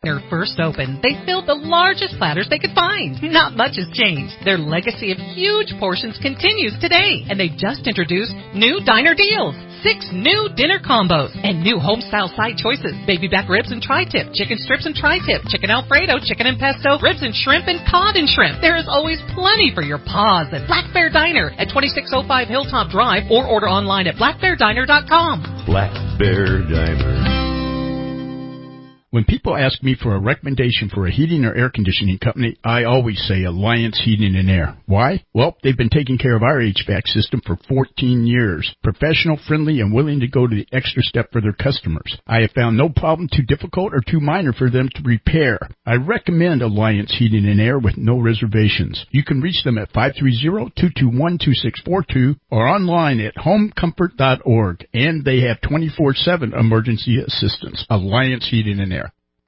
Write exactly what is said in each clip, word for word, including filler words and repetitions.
Diner first opened, they filled the largest platters they could find. Not much has changed. Their legacy of huge portions continues today, and they just introduced new diner deals. Six new dinner combos and new home-style side choices. Baby back ribs and tri-tip, chicken strips and tri-tip, chicken Alfredo, chicken and pesto, ribs and shrimp, and cod and shrimp. There is always plenty for your paws at Black Bear Diner at twenty-six oh five Hilltop Drive, or order online at black bear diner dot com. Black Bear Diner. When people ask me for a recommendation for a heating or air conditioning company, I always say Alliance Heating and Air. Why? Well, they've been taking care of our H V A C system for fourteen years. Professional, friendly, and willing to go to the extra step for their customers. I have found no problem too difficult or too minor for them to repair. I recommend Alliance Heating and Air with no reservations. You can reach them at five three zero, two two one, two six four two or online at home comfort dot org. And they have twenty-four seven emergency assistance. Alliance Heating and Air.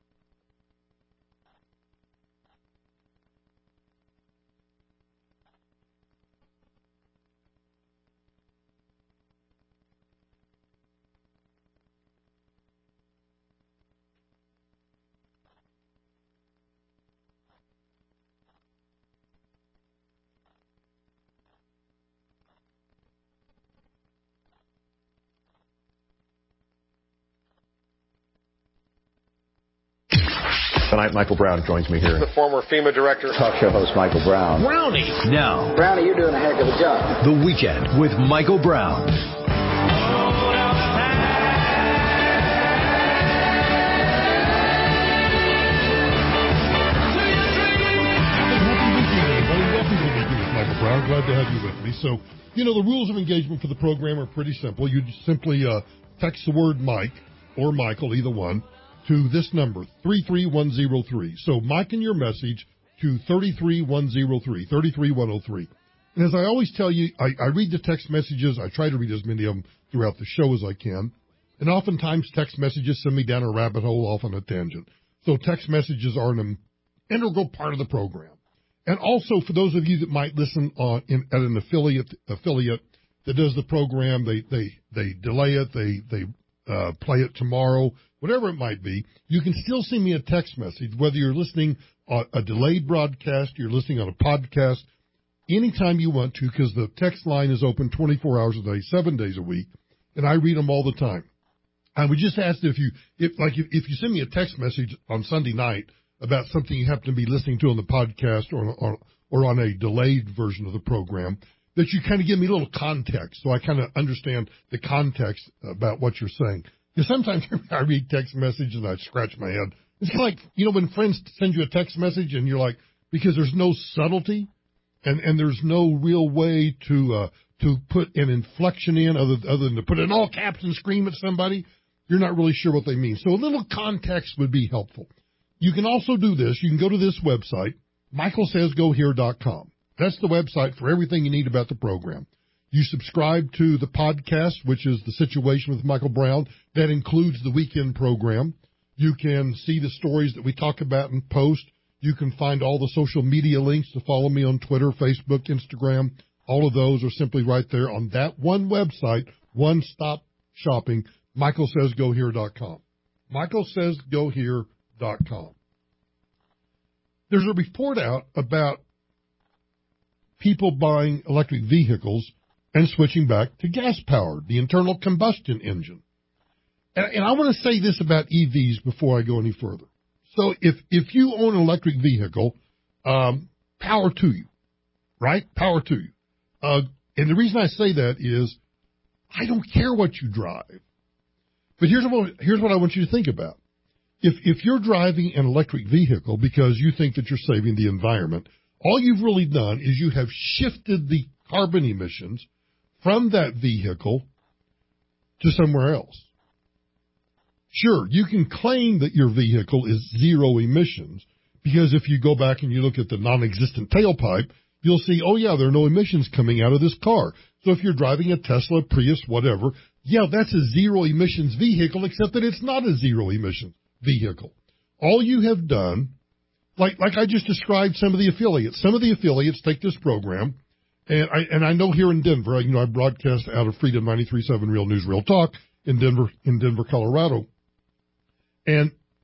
Tonight, Michael Brown joins me here. The former FEMA director. Talk show host Michael Brown. Brownie. Now. Brownie, you're doing a heck of a job. The Weekend with Michael Brown. Michael Brown, glad to have you with me. So, you know, the rules of engagement for the program are pretty simple. You just simply uh, text the word Mike or Michael, either one, to this number, three three one zero three. So Mike in your message to three three one zero three, three three one zero three. And as I always tell you, I, I read the text messages. I try to read as many of them throughout the show as I can. And oftentimes text messages send me down a rabbit hole off on a tangent. So text messages are an integral part of the program. And also for those of you that might listen on in, at an affiliate affiliate that does the program, they they they delay it, they they uh, play it tomorrow, whatever it might be, you can still send me a text message, whether you're listening on a delayed broadcast, you're listening on a podcast, anytime you want to, because the text line is open twenty-four hours a day, seven days a week, and I read them all the time. I would just ask if you, if like if, if you send me a text message on Sunday night about something you happen to be listening to on the podcast or on, or on a delayed version of the program, that you kind of give me a little context so I kind of understand the context about what you're saying. Because sometimes I read text message and I scratch my head. It's kind of like, you know, when friends send you a text message and you're like, because there's no subtlety and, and there's no real way to uh, to put an inflection in other, other than to put it in all caps and scream at somebody, you're not really sure what they mean. So a little context would be helpful. You can also do this. You can go to this website, michael says go here dot com. That's the website for everything you need about the program. You subscribe to the podcast, which is The Situation with Michael Brown. That includes the weekend program. You can see the stories that we talk about and post. You can find all the social media links to follow me on Twitter, Facebook, Instagram. All of those are simply right there on that one website, one-stop shopping, michael says go here dot com. michael says go here dot com. There's a report out about people buying electric vehicles and switching back to gas-powered, the internal combustion engine. And, and I want to say this about E Vs before I go any further. So if, if you own an electric vehicle, um, power to you, right? Power to you. Uh, and the reason I say that is I don't care what you drive. But here's what, here's what I want you to think about. If, if you're driving an electric vehicle because you think that you're saving the environment, all you've really done is you have shifted the carbon emissions from that vehicle to somewhere else. Sure, you can claim that your vehicle is zero emissions because if you go back and you look at the non-existent tailpipe, you'll see, oh, yeah, there are no emissions coming out of this car. So if you're driving a Tesla, Prius, whatever, yeah, that's a zero emissions vehicle, except that it's not a zero emissions vehicle. All you have done, like like I just described some of the affiliates, some of the affiliates take this program, and I and I know here in Denver, you know, I broadcast out of Freedom ninety-three point seven Real News, Real Talk in Denver, in Denver, Colorado. And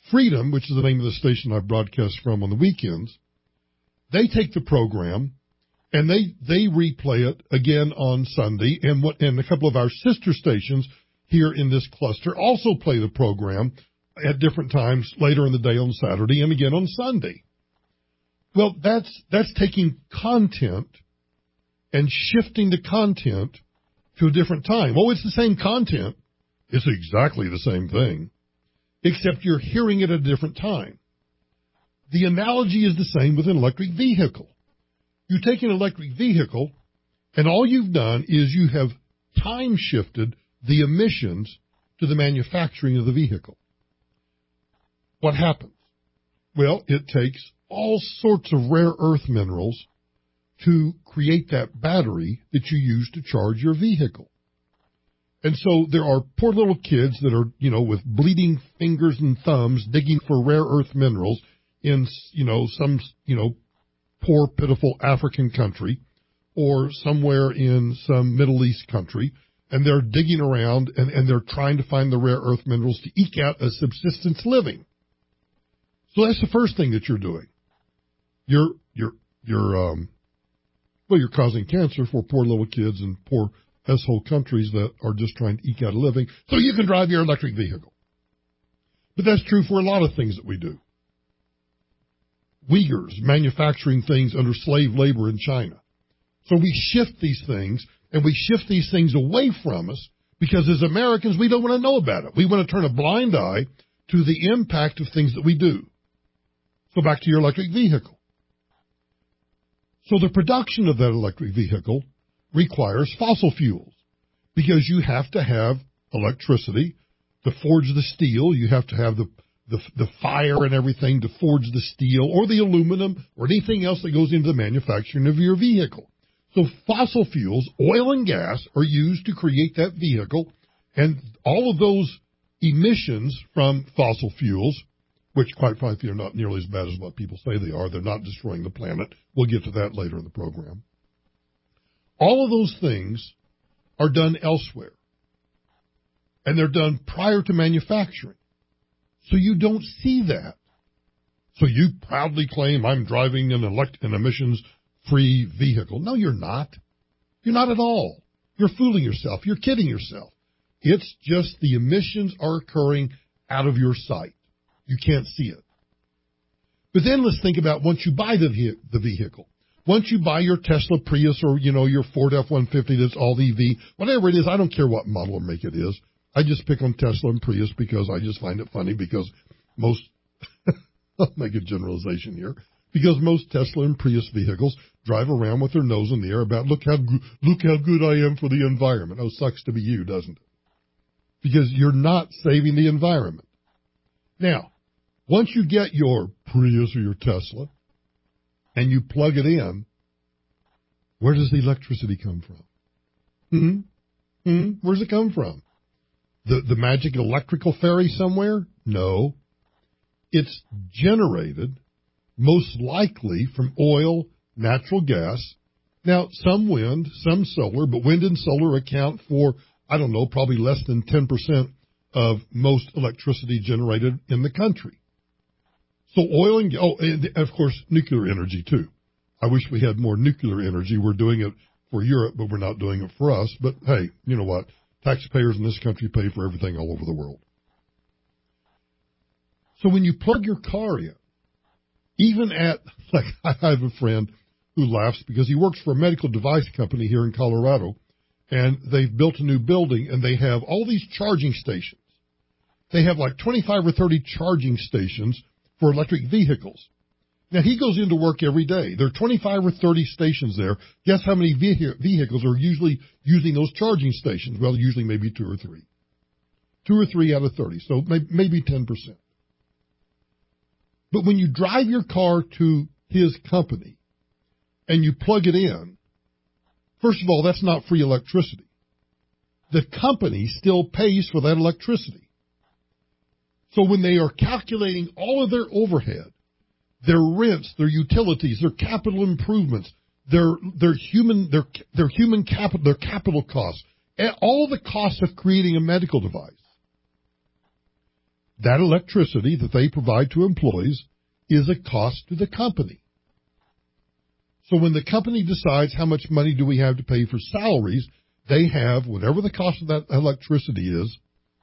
Freedom, which is the name of the station I broadcast from on the weekends, they take the program and they, they replay it again on Sunday, and what, and a couple of our sister stations here in this cluster also play the program at different times later in the day on Saturday and again on Sunday. Well, that's, that's taking content and shifting the content to a different time. Oh, it's the same content. It's exactly the same thing, except you're hearing it at a different time. The analogy is the same with an electric vehicle. You take an electric vehicle, and all you've done is you have time shifted the emissions to the manufacturing of the vehicle. What happens? Well, it takes all sorts of rare earth minerals to create that battery that you use to charge your vehicle. And so there are poor little kids that are, you know, with bleeding fingers and thumbs digging for rare earth minerals in, you know, some, you know, poor, pitiful African country or somewhere in some Middle East country, and they're digging around and, and they're trying to find the rare earth minerals to eke out a subsistence living. So that's the first thing that you're doing. You're, you're, you're, um, well, you're causing cancer for poor little kids in poor S-hole countries that are just trying to eke out a living so you can drive your electric vehicle. But that's true for a lot of things that we do. Uyghurs manufacturing things under slave labor in China. So we shift these things, and we shift these things away from us because as Americans, we don't want to know about it. We want to turn a blind eye to the impact of things that we do. So back to your electric vehicle. So the production of that electric vehicle requires fossil fuels because you have to have electricity to forge the steel. You have to have the, the, the fire and everything to forge the steel or the aluminum or anything else that goes into the manufacturing of your vehicle. So fossil fuels, oil and gas, are used to create that vehicle, and all of those emissions from fossil fuels, which quite frankly are not nearly as bad as what people say they are. They're not destroying the planet. We'll get to that later in the program. All of those things are done elsewhere, and they're done prior to manufacturing. So you don't see that. So you proudly claim, I'm driving an, elect- an emissions-free vehicle. No, you're not. You're not at all. You're fooling yourself. You're kidding yourself. It's just the emissions are occurring out of your sight. You can't see it. But then let's think about once you buy the ve- the vehicle. Once you buy your Tesla Prius or, you know, your Ford F one fifty that's all E V, whatever it is, I don't care what model or make it is. I just pick on Tesla and Prius because I just find it funny because most, I'll make a generalization here, because most Tesla and Prius vehicles drive around with their nose in the air about, look how, look how good I am for the environment. Oh, sucks to be you, doesn't it? Because you're not saving the environment. Now, once you get your Prius or your Tesla and you plug it in, where does the electricity come from? Hmm? Hmm? Where does it come from? The, the magic electrical fairy somewhere? No. It's generated most likely from oil, natural gas. Now, some wind, some solar, but wind and solar account for, I don't know, probably less than ten percent of most electricity generated in the country. So oil and, oh, and of course, nuclear energy too. I wish we had more nuclear energy. We're doing it for Europe, but we're not doing it for us. But hey, you know what? Taxpayers in this country pay for everything all over the world. So when you plug your car in, even at, like I have a friend who laughs because he works for a medical device company here in Colorado, and they've built a new building, and they have all these charging stations. They have like twenty-five or thirty charging stations for electric vehicles. Now, he goes into work every day. There are twenty-five or thirty stations there. Guess how many vehi- vehicles are usually using those charging stations? Well, usually maybe two or three. Two or three out of thirty, so maybe ten percent. But when you drive your car to his company and you plug it in, first of all, that's not free electricity. The company still pays for that electricity. So when they are calculating all of their overhead, their rents, their utilities, their capital improvements, their their human their their human capital, their capital costs, and all the costs of creating a medical device, that electricity that they provide to employees is a cost to the company. So when the company decides how much money do we have to pay for salaries, they have whatever the cost of that electricity is,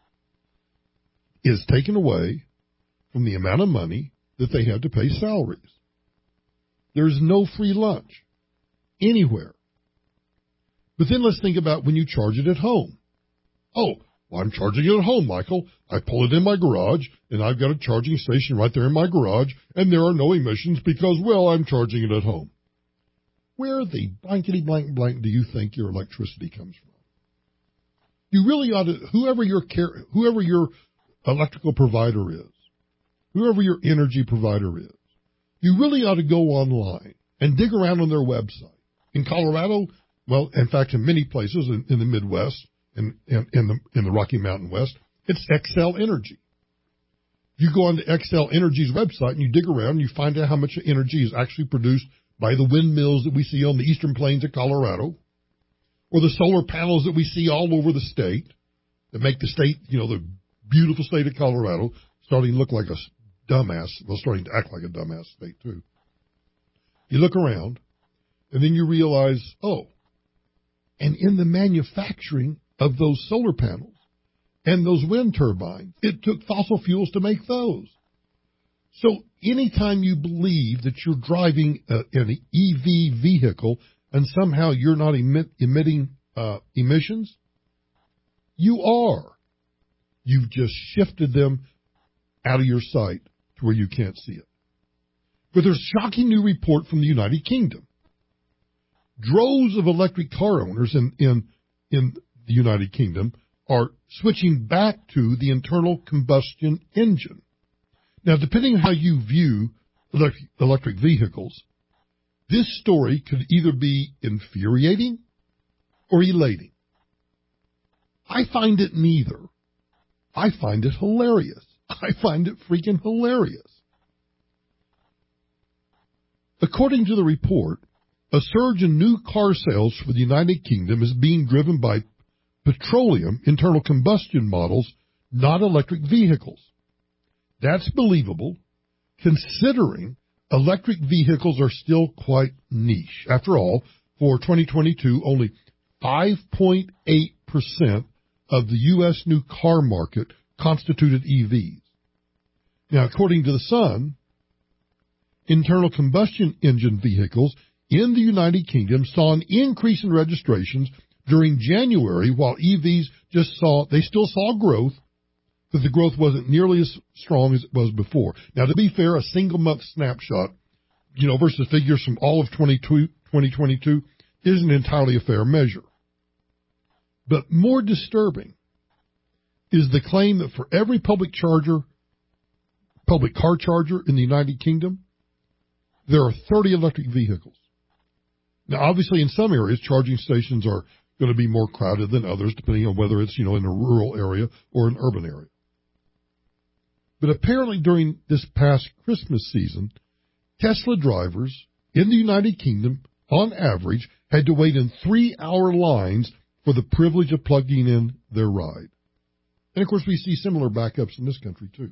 is taken away from the amount of money that they have to pay salaries. There's no free lunch anywhere. But then let's think about when you charge it at home. Oh, well, I'm charging it at home, Michael. I pull it in my garage, and I've got a charging station right there in my garage, and there are no emissions because, well, I'm charging it at home. Where the blankety blank blank do you think your electricity comes from? You really ought to, whoever your care, whoever your electrical provider is, whoever your energy provider is, you really ought to go online and dig around on their website. In Colorado, well, in fact, in many places in, in the Midwest and in, in, in the in the Rocky Mountain West, it's Xcel Energy. You go onto Xcel Energy's website and you dig around and you find out how much energy is actually produced by the windmills that we see on the eastern plains of Colorado, or the solar panels that we see all over the state that make the state, you know, the beautiful state of Colorado starting to look like a dumbass, well, starting to act like a dumbass state too. You look around, and then you realize, oh, and in the manufacturing of those solar panels and those wind turbines, it took fossil fuels to make those. So anytime you believe that you're driving a, an E V vehicle and somehow you're not emit, emitting uh, emissions, you are. You've just shifted them out of your sight to where you can't see it. But there's a shocking new report from the United Kingdom. Droves of electric car owners in, in, in the United Kingdom are switching back to the internal combustion engine. Now, depending on how you view electric, electric vehicles, this story could either be infuriating or elating. I find it neither. I find it hilarious. I find it freaking hilarious. According to the report, a surge in new car sales for the United Kingdom is being driven by petroleum internal combustion models, not electric vehicles. That's believable, considering electric vehicles are still quite niche. After all, for twenty twenty-two, only five point eight percent of the U S new car market constituted E Vs. Now, according to the Sun, internal combustion engine vehicles in the United Kingdom saw an increase in registrations during January, while E Vs just saw, they still saw growth, but the growth wasn't nearly as strong as it was before. Now, to be fair, a single month snapshot, you know, versus figures from all of twenty twenty-two isn't entirely a fair measure. But more disturbing is the claim that for every public charger, public car charger in the United Kingdom, there are thirty electric vehicles. Now, obviously, in some areas, charging stations are going to be more crowded than others, depending on whether it's, you know, in a rural area or an urban area. But apparently during this past Christmas season, Tesla drivers in the United Kingdom, on average, had to wait in three-hour lines for the privilege of plugging in their ride. And, of course, we see similar backups in this country, too.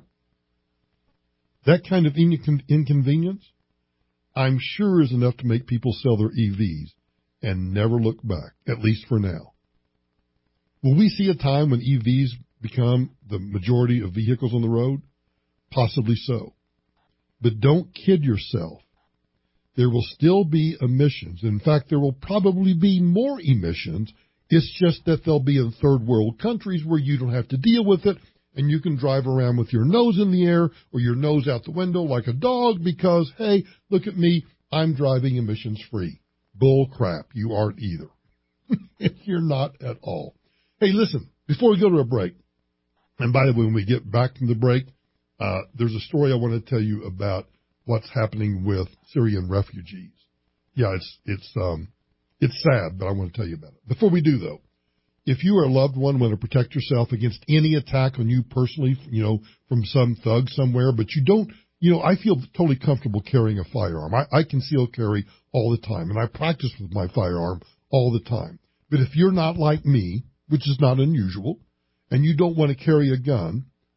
That kind of incon- inconvenience, I'm sure, is enough to make people sell their E Vs and never look back, at least for now. Will we see a time when E Vs become the majority of vehicles on the road? Possibly so. But don't kid yourself. There will still be emissions. In fact, there will probably be more emissions. It's just that they'll be in third world countries where you don't have to deal with it, and you can drive around with your nose in the air or your nose out the window like a dog because, hey, look at me, I'm driving emissions free. Bull crap, you aren't either. You're not at all. Hey, listen, before we go to a break, and by the way, when we get back from the break, uh, there's a story I want to tell you about what's happening with Syrian refugees. Yeah, it's it's um it's sad, but I want to tell you about it. Before we do, though, if you are a loved one, want to protect yourself against any attack on you personally, you know, from some thug somewhere, but you don't, you know, I feel totally comfortable carrying a firearm. I, I conceal carry all the time, and I practice with my firearm all the time. But if you're not like me, which is not unusual, and you don't want to carry a gun,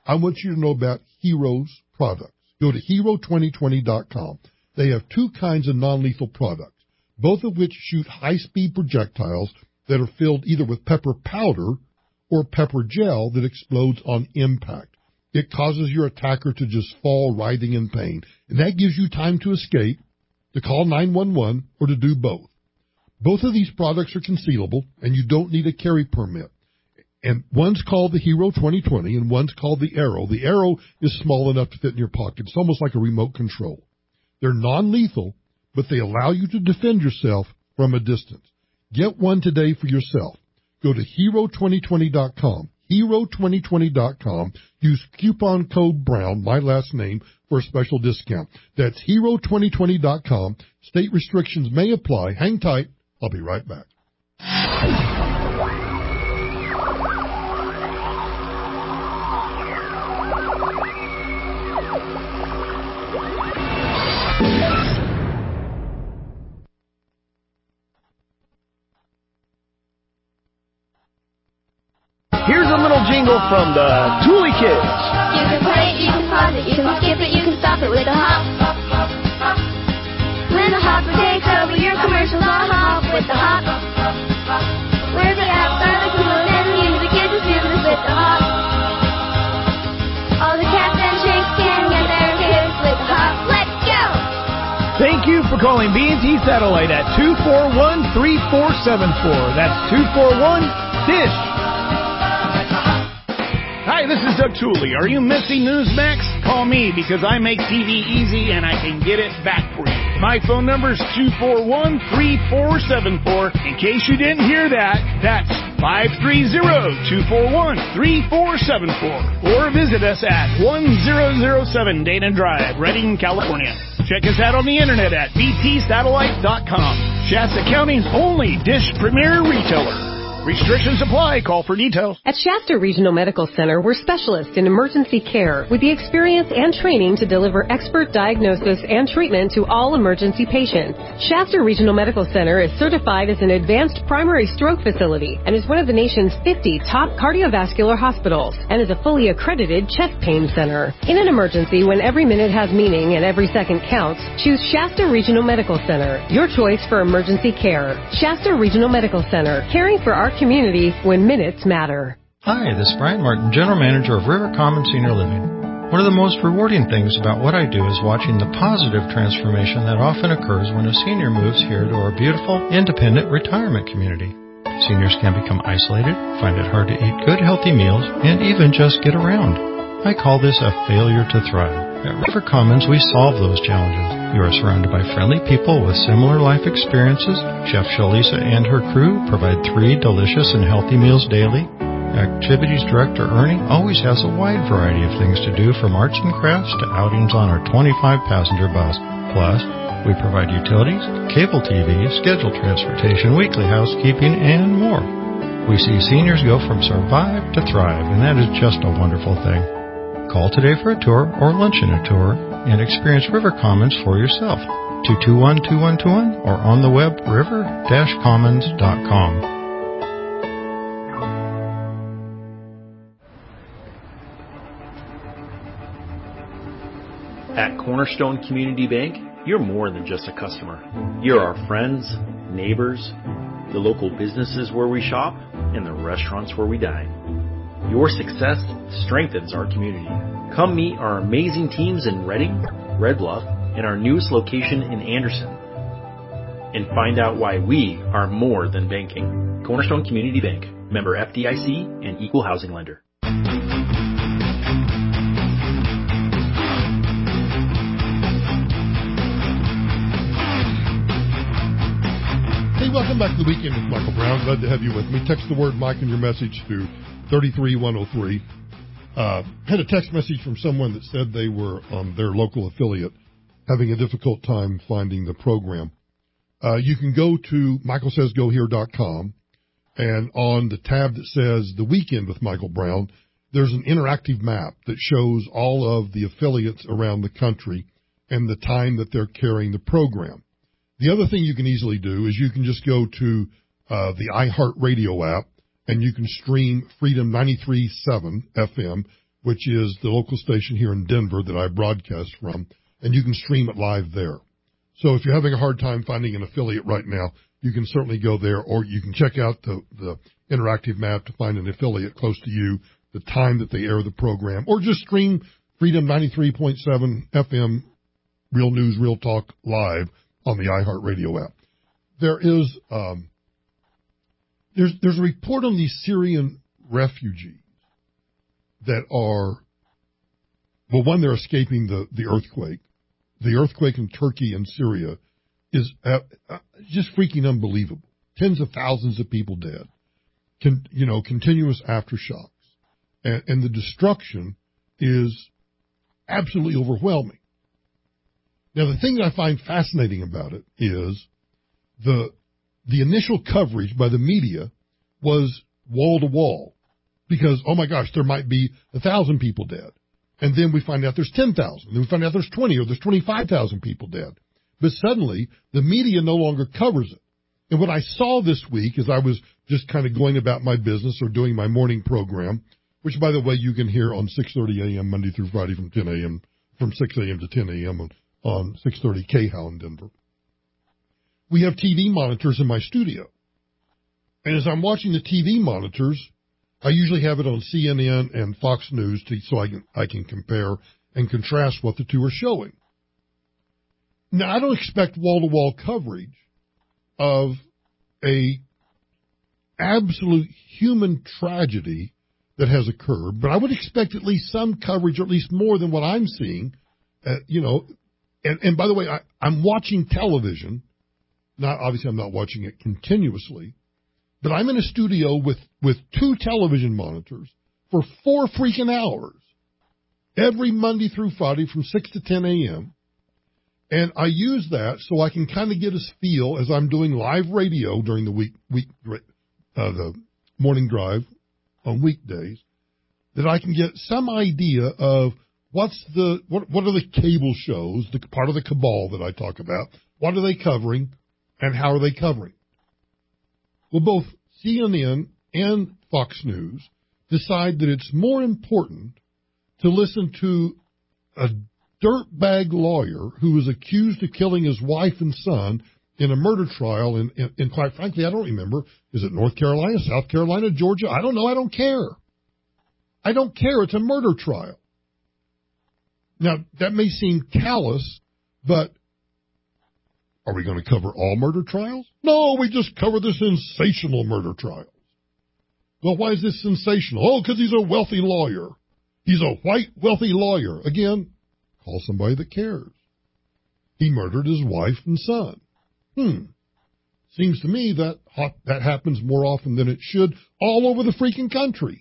I want you to know about Heroes products. Go to hero twenty twenty dot com. They have two kinds of non-lethal products, both of which shoot high-speed projectiles that are filled either with pepper powder or pepper gel that explodes on impact. It causes your attacker to just fall writhing in pain, and that gives you time to escape, to call nine one one, or to do both. Both of these products are concealable, and you don't need a carry permit. And one's called the Hero twenty twenty, and one's called the Arrow. The Arrow is small enough to fit in your pocket. It's almost like a remote control. They're non-lethal, but they allow you to defend yourself from a distance. Get one today for yourself. Go to hero twenty twenty dot com. hero twenty twenty dot com. Use coupon code BROWN, my last name, for a special discount. That's hero twenty twenty dot com. State restrictions may apply. Hang tight. I'll be right back. Here's a little jingle from the Thule Kids. You can play it, you can pause it, you can skip it, you can stop it with a hop. When the hopper takes over your commercials, I'll hop with the hop. Where the apps are the coolest and the music is the smoothest with the hop. All the cats and chicks can get their hits with the hop. Let's go! Thank you for calling B and T Satellite at two four one, three four seven four. That's two four one, DISH. Hi, this is Doug Tooley. Are you missing Newsmax? Call me because I make T V easy and I can get it back for you. My phone number is two four one, three four seven four. In case you didn't hear that, that's five three zero, two four one, three four seven four. Or visit us at one thousand seven Dana Drive, Redding, California. Check us out on the internet at b t satellite dot com. Shasta County's only DISH Premier retailer. Restrictions apply. Call for details. At Shasta Regional Medical Center, we're specialists in emergency care with the experience and training to deliver expert diagnosis and treatment to all emergency patients. Shasta Regional Medical Center is certified as an advanced primary stroke facility and is one of the nation's fifty top cardiovascular hospitals and is a fully accredited chest pain center. In an emergency, when every minute has meaning and every second counts, choose Shasta Regional Medical Center, your choice for emergency care. Shasta Regional Medical Center, caring for our community when minutes matter. Hi, this is Brian Martin, General Manager of River Common Senior Living. One of the most rewarding things about what I do is watching the positive transformation that often occurs when a senior moves here to our beautiful, independent retirement community. Seniors can become isolated, find it hard to eat good, healthy meals, and even just get around. I call this a failure to thrive. At River Commons, we solve those challenges. You are surrounded by friendly people with similar life experiences. Chef Shalisa and her crew provide three delicious and healthy meals daily. Activities Director Ernie always has a wide variety of things to do, from arts and crafts to outings on our twenty-five passenger bus. Plus, we provide utilities, cable T V, scheduled transportation, weekly housekeeping, and more. We see seniors go from survive to thrive, and that is just a wonderful thing. Call today for a tour or lunch in a tour and experience River Commons for yourself. two two one, two one two one or on the web river dash commons dot com. At Cornerstone Community Bank, you're more than just a customer. You're our friends, neighbors, the local businesses where we shop, and the restaurants where we dine. Your success strengthens our community. Come meet our amazing teams in Redding, Red Bluff, and our newest location in Anderson. And find out why we are more than banking. Cornerstone Community Bank, member F D I C and equal housing lender. Hey, welcome back to the Weekend with Michael Brown. Glad to have you with me. Text the word Mike in your message to thirty-three one oh three. Uh, had a text message from someone that said they were on their local affiliate having a difficult time finding the program. Uh, you can go to michael says go here dot com, and on the tab that says The Weekend with Michael Brown, there's an interactive map that shows all of the affiliates around the country and the time that they're carrying the program. The other thing you can easily do is you can just go to uh, the iHeartRadio app, and you can stream Freedom ninety-three point seven F M which is the local station here in Denver that I broadcast from, and you can stream it live there. So if you're having a hard time finding an affiliate right now, you can certainly go there, or you can check out the, the interactive map to find an affiliate close to you, the time that they air the program, or just stream Freedom ninety-three point seven F M, Real News, Real Talk live on the iHeartRadio app. There is um, there's there's a report on these Syrian refugees that are, well, one, they're escaping the, the earthquake. The earthquake in Turkey and Syria is uh, uh, just freaking unbelievable. Tens of thousands of people dead. Con, you know, continuous aftershocks. And, and the destruction is absolutely overwhelming. Now, the thing that I find fascinating about it is the the initial coverage by the media was wall-to-wall because, oh, my gosh, there might be one thousand people dead. And then we find out there's ten thousand. Then we find out there's twenty or there's twenty-five thousand people dead. But suddenly, the media no longer covers it. And what I saw this week as I was just kind of going about my business or doing my morning program, which, by the way, you can hear on six thirty a.m. Monday through Friday from ten a.m., from six a.m. to ten a.m. on, on six thirty K H O W in Denver. We have T V monitors in my studio. And as I'm watching the T V monitors, I usually have it on C N N and Fox News to, so I can, I can compare and contrast what the two are showing. Now, I don't expect wall-to-wall coverage of a absolute human tragedy that has occurred, but I would expect at least some coverage, or at least more than what I'm seeing. Uh, you know, and, and by the way, I, I'm watching television. Not obviously, I'm not watching it continuously, but I'm in a studio with with two television monitors for four freaking hours every Monday through Friday from six to ten a.m. And I use that so I can kind of get a feel as I'm doing live radio during the week, week uh, the morning drive on weekdays, that I can get some idea of what's the what what are the cable shows, the part of the cabal that I talk about, what are they covering, and how are they covering? Well, both C N N and Fox News decide that it's more important to listen to a dirtbag lawyer who was accused of killing his wife and son in a murder trial, and, and, and quite frankly, I don't remember. Is it North Carolina, South Carolina, Georgia? I don't know. I don't care. I don't care. It's a murder trial. Now, that may seem callous, but are we going to cover all murder trials? No, we just cover the sensational murder trials. Well, why is this sensational? Oh, because he's a wealthy lawyer. He's a white, wealthy lawyer. Again, call somebody that cares. He murdered his wife and son. Hmm. Seems to me that that happens more often than it should all over the freaking country.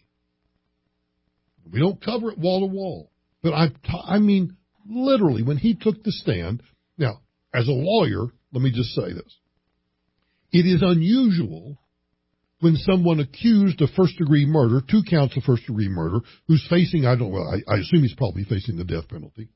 We don't cover it wall to wall. But I, I mean, literally, when he took the stand, now, as a lawyer, let me just say this. It is unusual when someone accused of first-degree murder, two counts of first-degree murder, who's facing, I don't know, I, I assume he's probably facing the death penalty.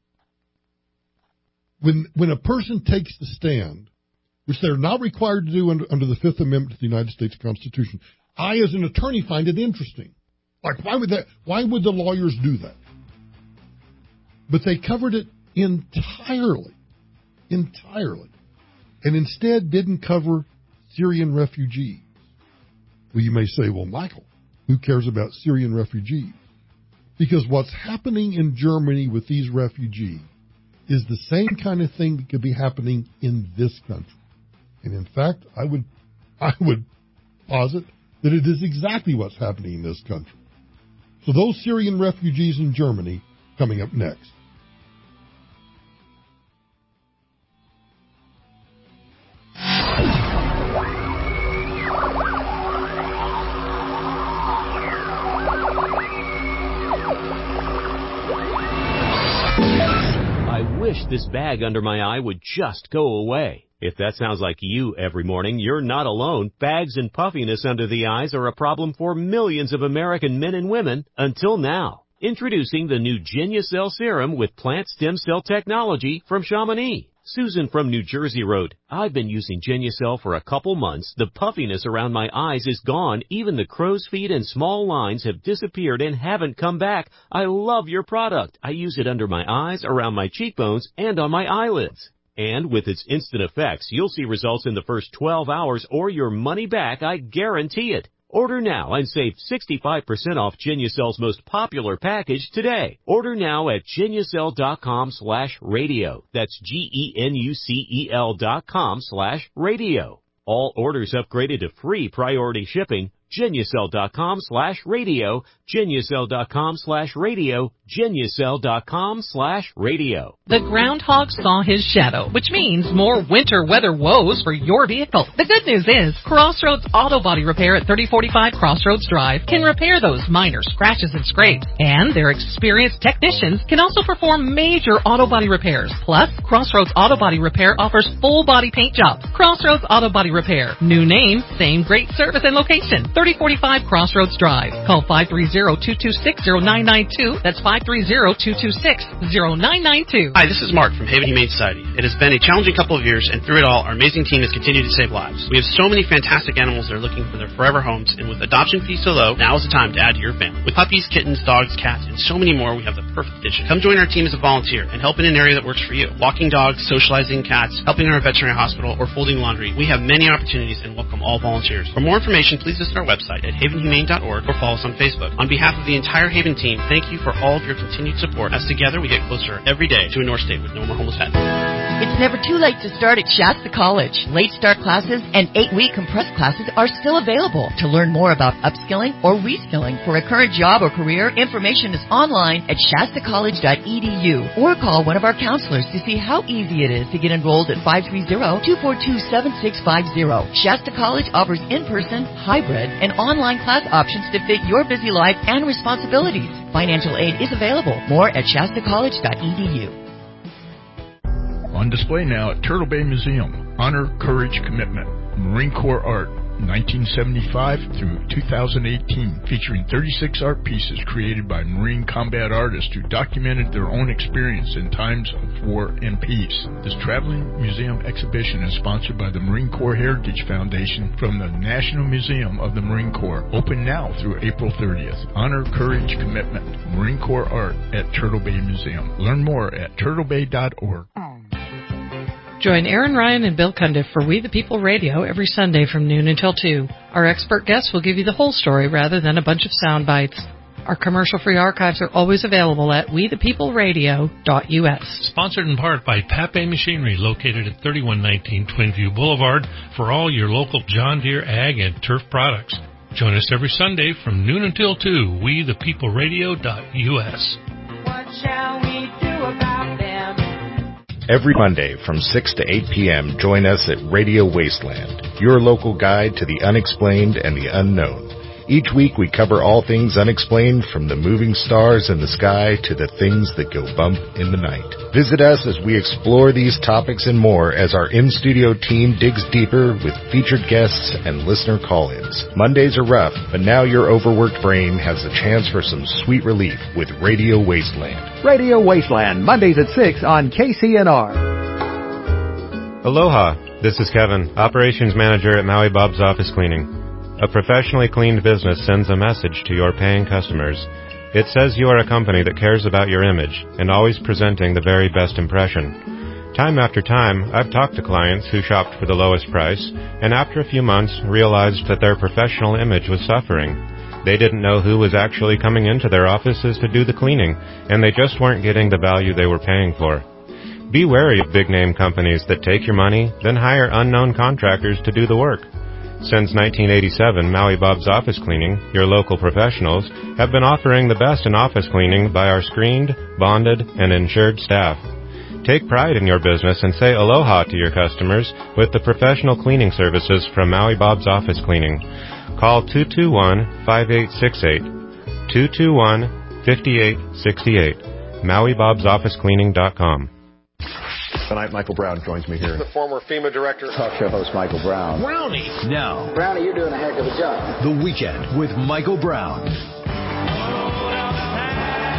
When when a person takes the stand, which they're not required to do under, under the Fifth Amendment to the United States Constitution, I, as an attorney, find it interesting. Like, why would that? Why would the lawyers do that? But they covered it entirely, entirely, and instead didn't cover Syrian refugees. Well, you may say, well, Michael, who cares about Syrian refugees? Because what's happening in Germany with these refugees is the same kind of thing that could be happening in this country. And in fact, I would, I would posit that it is exactly what's happening in this country. So those Syrian refugees in Germany coming up next. I wish this bag under my eye would just go away. If that sounds like you every morning, you're not alone. Bags and puffiness under the eyes are a problem for millions of American men and women until now. Introducing the new Genucell Serum with plant stem cell technology from Chamonix. Susan from New Jersey wrote, I've been using Genucell for a couple months. The puffiness around my eyes is gone. Even the crow's feet and small lines have disappeared and haven't come back. I love your product. I use it under my eyes, around my cheekbones, and on my eyelids. And with its instant effects, you'll see results in the first twelve hours or your money back, I guarantee it. Order now and save sixty-five percent off Genucell's most popular package today. Order now at Genucell.com slash radio. That's G-E-N-U-C-E-L dot com slash radio. All orders upgraded to free priority shipping. Genucell.com slash radio. Genucell.com slash radio. Genucell.com slash radio. The groundhog saw his shadow, which means more winter weather woes for your vehicle. The good news is Crossroads Auto Body Repair at thirty forty-five Crossroads Drive can repair those minor scratches and scrapes. And their experienced technicians can also perform major auto body repairs. Plus, Crossroads Auto Body Repair offers full body paint jobs. Crossroads Auto Body Repair. New name, same great service and location. thirty forty-five Crossroads Drive. Call five three zero, two two six, zero nine nine two. That's five three zero, two two six, zero nine nine two. Hi, this is Mark from Haven Humane Society. It has been a challenging couple of years, and through it all, our amazing team has continued to save lives. We have so many fantastic animals that are looking for their forever homes, and with adoption fees so low, now is the time to add to your family. With puppies, kittens, dogs, cats, and so many more, we have the perfect addition. Come join our team as a volunteer and help in an area that works for you. Walking dogs, socializing cats, helping in our veterinary hospital, or folding laundry. We have many opportunities and welcome all volunteers. For more information, please visit our website at haven humane dot org or follow us on Facebook. On behalf of the entire Haven team, thank you for all of your continued support, as together we get closer every day to a North State with no more homeless pets. It's never too late to start at Shasta College. Late start classes and eight-week compressed classes are still available. To learn more about upskilling or reskilling for a current job or career, information is online at shasta college dot e d u or call one of our counselors to see how easy it is to get enrolled at five three zero, two four two, seven six five zero. Shasta College offers in-person, hybrid, and online class options to fit your busy life and responsibilities. Financial aid is available. More at shasta college dot e d u. On display now at Turtle Bay Museum, Honor, Courage, Commitment, Marine Corps Art, nineteen seventy-five through two thousand eighteen, featuring thirty-six art pieces created by Marine combat artists who documented their own experience in times of war and peace. This traveling museum exhibition is sponsored by the Marine Corps Heritage Foundation from the National Museum of the Marine Corps. Open now through April thirtieth. Honor, Courage, Commitment, Marine Corps Art at Turtle Bay Museum. Learn more at turtle bay dot org. Join Aaron Ryan and Bill Cundiff for We the People Radio every Sunday from noon until two. Our expert guests will give you the whole story rather than a bunch of sound bites. Our commercial-free archives are always available at we the people radio dot u s. Sponsored in part by Pape Machinery, located at thirty-one nineteen Twinview Boulevard, for all your local John Deere ag and turf products. Join us every Sunday from noon until two, we the people radio dot u s. What shall we do about them? Every Monday from six to eight p.m., join us at Radio Wasteland, your local guide to the unexplained and the unknown. Each week we cover all things unexplained, from the moving stars in the sky to the things that go bump in the night. Visit us as we explore these topics and more as our in-studio team digs deeper with featured guests and listener call-ins. Mondays are rough, but now your overworked brain has a chance for some sweet relief with Radio Wasteland. Radio Wasteland, Mondays at six on K C N R. Aloha, this is Kevin, Operations Manager at Maui Bob's Office Cleaning. A professionally cleaned business sends a message to your paying customers. It says you are a company that cares about your image and always presenting the very best impression. Time after time, I've talked to clients who shopped for the lowest price and after a few months realized that their professional image was suffering. They didn't know who was actually coming into their offices to do the cleaning, and they just weren't getting the value they were paying for. Be wary of big-name companies that take your money, then hire unknown contractors to do the work. Since nineteen eighty-seven, Maui Bob's Office Cleaning, your local professionals, have been offering the best in office cleaning by our screened, bonded, and insured staff. Take pride in your business and say aloha to your customers with the professional cleaning services from Maui Bob's Office Cleaning. Call two two one, five eight six eight, two two one, five eight six eight, maui bobs office cleaning dot com. Tonight, Michael Brown joins me here. The former FEMA director. Talk show host Michael Brown. Brownie. Now, Brownie, you're doing a heck of a job. The Weekend with Michael Brown.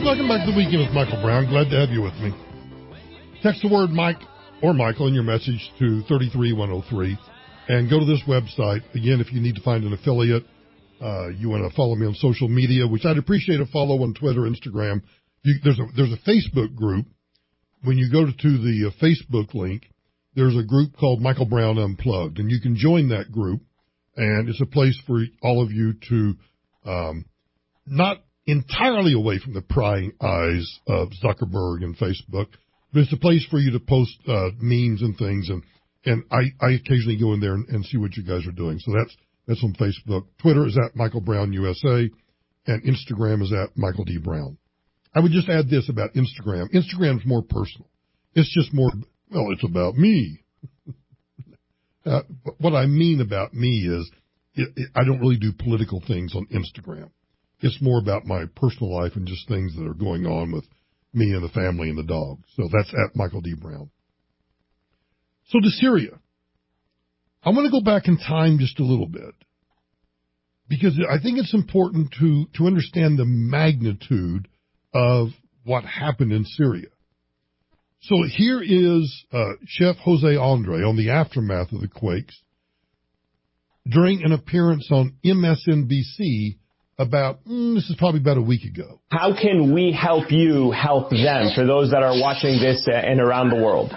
Hey, welcome back to the Weekend with Michael Brown. Glad to have you with me. Text the word Mike or Michael in your message to three three one oh three and go to this website. Again, if you need to find an affiliate, uh, you want to follow me on social media, which I'd appreciate a follow on Twitter, Instagram. You, there's a there's a Facebook group. When you go to, to the uh, Facebook link, there's a group called Michael Brown Unplugged, and you can join that group, and it's a place for all of you to um, not entirely away from the prying eyes of Zuckerberg and Facebook, but it's a place for you to post uh, memes and things, and and I, I occasionally go in there and, and see what you guys are doing. So that's that's on Facebook. Twitter is at Michael Brown U S A, and Instagram is at Michael D. Brown. I would just add this about Instagram. Instagram's more personal. It's just more, well, it's about me. uh, what I mean about me is it, it, I don't really do political things on Instagram. It's more about my personal life and just things that are going on with me and the family and the dog. So that's at Michael D. Brown. So to Syria. I want to go back in time just a little bit because I think it's important to, to understand the magnitude of what happened in Syria. So here is uh, Chef Jose Andre on the aftermath of the quakes during an appearance on M S N B C about, mm, this is probably about a week ago. How can we help you help them, for those that are watching this uh, and around the world?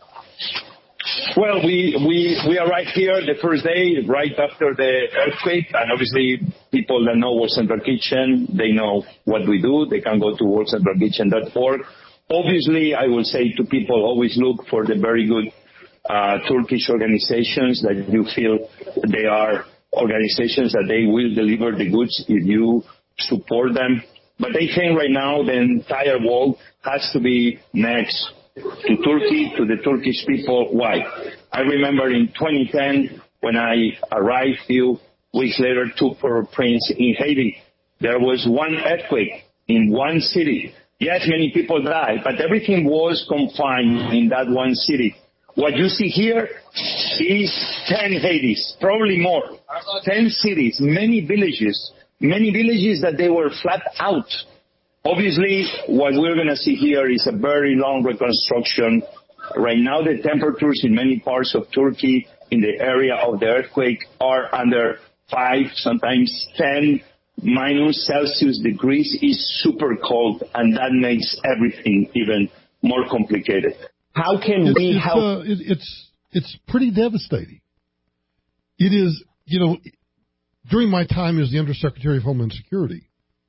Well, we, we, we arrived here the first day, right after the earthquake, and obviously people that know World Central Kitchen, they know what we do. They can go to world central kitchen dot org. Obviously, I will say to people, always look for the very good uh, Turkish organizations that you feel they are organizations that they will deliver the goods if you support them. But I think right now the entire world has to be next to Turkey, to the Turkish people. Why? I remember in twenty ten when I arrived, a few weeks later, took footprints in Haiti. There was one earthquake in one city. Yes, many people died, but everything was confined in that one city. What you see here is ten Haitis, probably more, ten cities, many villages, many villages that they were flat out. Obviously, what we're going to see here is a very long reconstruction. Right now, the temperatures in many parts of Turkey in the area of the earthquake are under five, sometimes ten minus Celsius degrees. Is super cold, and that makes everything even more complicated. How can it's, we it's, help? Uh, it, it's it's pretty devastating. It is, you know, during my time as the Undersecretary of Homeland Security,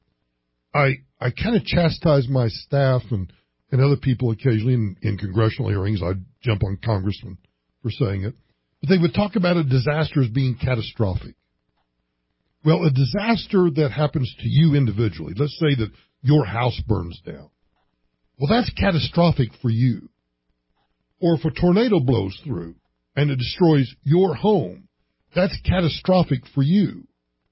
I I kind of chastise my staff and, and other people occasionally in, in congressional hearings. I'd jump on congressmen for saying it. But they would talk about a disaster as being catastrophic. Well, a disaster that happens to you individually, let's say that your house burns down. Well, that's catastrophic for you. Or if a tornado blows through and it destroys your home, that's catastrophic for you.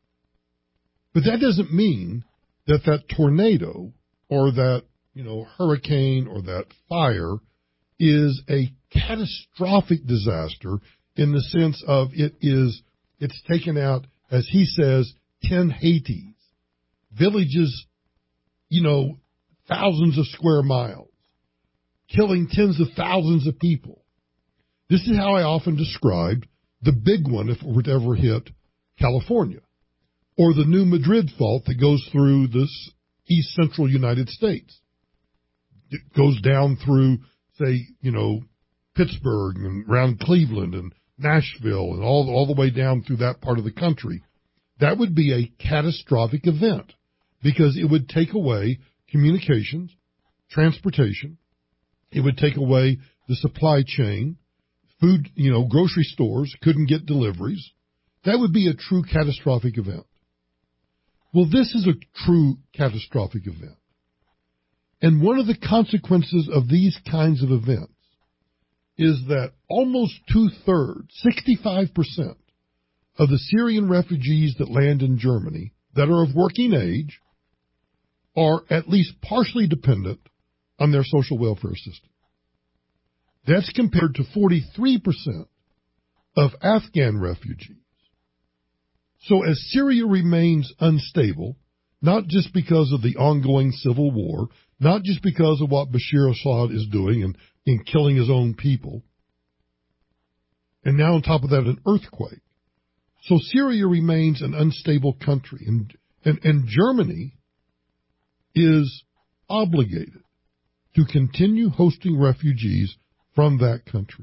But that doesn't mean that that tornado or that, you know, hurricane or that fire is a catastrophic disaster in the sense of it is, it's taken out, as he says, ten Haitis, villages, you know, thousands of square miles, killing tens of thousands of people. This is how I often described the big one if it were to ever hit California, or the New Madrid fault that goes through this east central United States. It goes down through, say, you know, Pittsburgh and around Cleveland and Nashville and all, all the way down through that part of the country. That would be a catastrophic event because it would take away communications, transportation. It would take away the supply chain. Food, you know, grocery stores couldn't get deliveries. That would be a true catastrophic event. Well, this is a true catastrophic event. And one of the consequences of these kinds of events is that almost two-thirds, sixty-five percent, of the Syrian refugees that land in Germany that are of working age are at least partially dependent on their social welfare system. That's compared to forty-three percent of Afghan refugees. So as Syria remains unstable, not just because of the ongoing civil war, not just because of what Bashar Assad is doing and in killing his own people, and now on top of that, an earthquake. So Syria remains an unstable country, and, and, and Germany is obligated to continue hosting refugees from that country.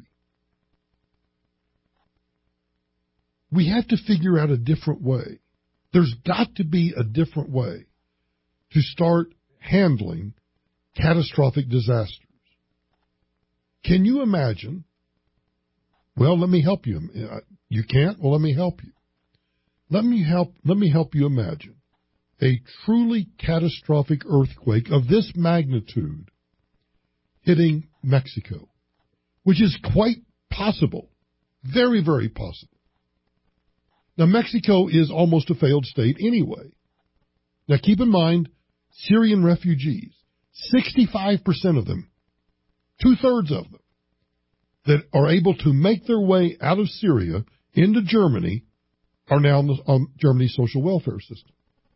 We have to figure out a different way. There's got to be a different way to start handling catastrophic disasters. Can you imagine? Well, let me help you. You can't? Well, let me help you. Let me help, let me help you imagine a truly catastrophic earthquake of this magnitude hitting Mexico, which is quite possible, very, very possible. Now, Mexico is almost a failed state anyway. Now, keep in mind, Syrian refugees, sixty-five percent of them, two-thirds of them, that are able to make their way out of Syria into Germany are now on, the, on Germany's social welfare system.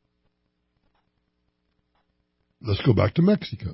Let's go back to Mexico.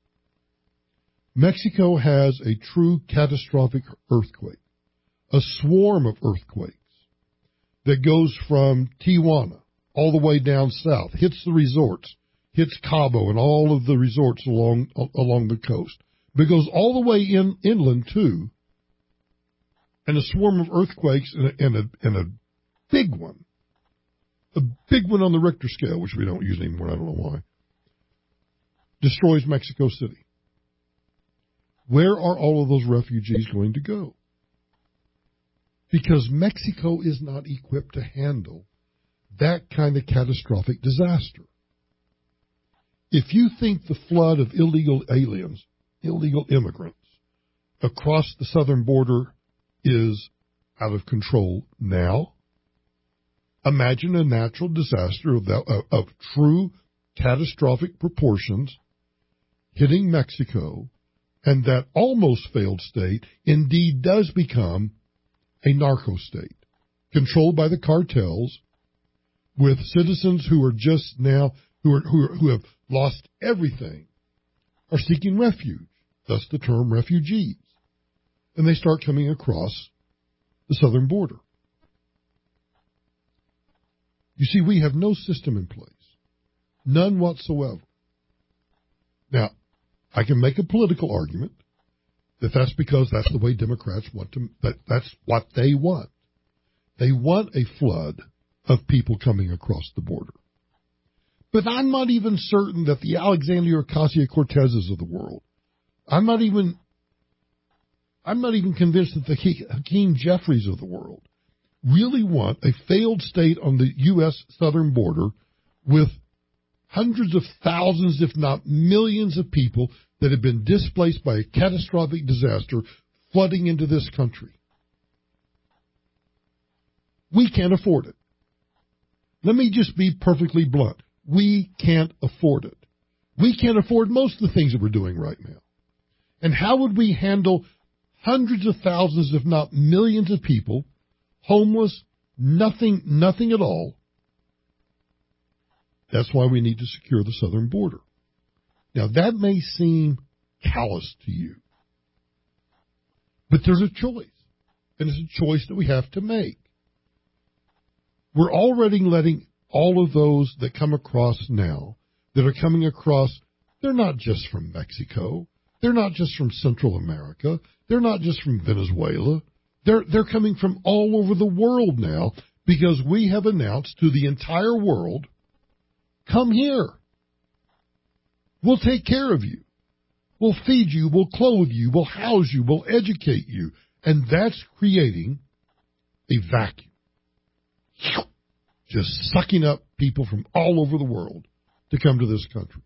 Mexico has a true catastrophic earthquake, a swarm of earthquakes that goes from Tijuana all the way down south, hits the resorts, hits Cabo and all of the resorts along along the coast, but goes all the way in inland too, and a swarm of earthquakes and a, and a, and a big one, a big one on the Richter scale, which we don't use anymore, I don't know why, destroys Mexico City. Where are all of those refugees going to go? Because Mexico is not equipped to handle that kind of catastrophic disaster. If you think the flood of illegal aliens, illegal immigrants, across the southern border is out of control now, imagine a natural disaster of, that, of, of true catastrophic proportions hitting Mexico, and that almost failed state indeed does become a narco state, controlled by the cartels, with citizens who are just now, who are, who are, who have lost everything, are seeking refuge, thus the term refugees. And they start coming across the southern border. You see, we have no system in place, none whatsoever. Now, I can make a political argument that that's because that's the way Democrats want to, that that's what they want. They want a flood of people coming across the border. But I'm not even certain that the Alexandria Ocasio-Cortezes of the world, I'm not even, I'm not even convinced that the Hakeem Jeffries of the world really want a failed state on the U S southern border with hundreds of thousands, if not millions of people that have been displaced by a catastrophic disaster flooding into this country. We can't afford it. Let me just be perfectly blunt. We can't afford it. We can't afford most of the things that we're doing right now. And how would we handle hundreds of thousands, if not millions of people, homeless, nothing, nothing at all? That's why we need to secure the southern border. Now, that may seem callous to you, but there's a choice, and it's a choice that we have to make. We're already letting all of those that come across now, that are coming across, they're not just from Mexico, they're not just from Central America, they're not just from Venezuela, they're, they're coming from all over the world now, because we have announced to the entire world, come here. We'll take care of you. We'll feed you. We'll clothe you. We'll house you. We'll educate you. And that's creating a vacuum. Just sucking up people from all over the world to come to this country.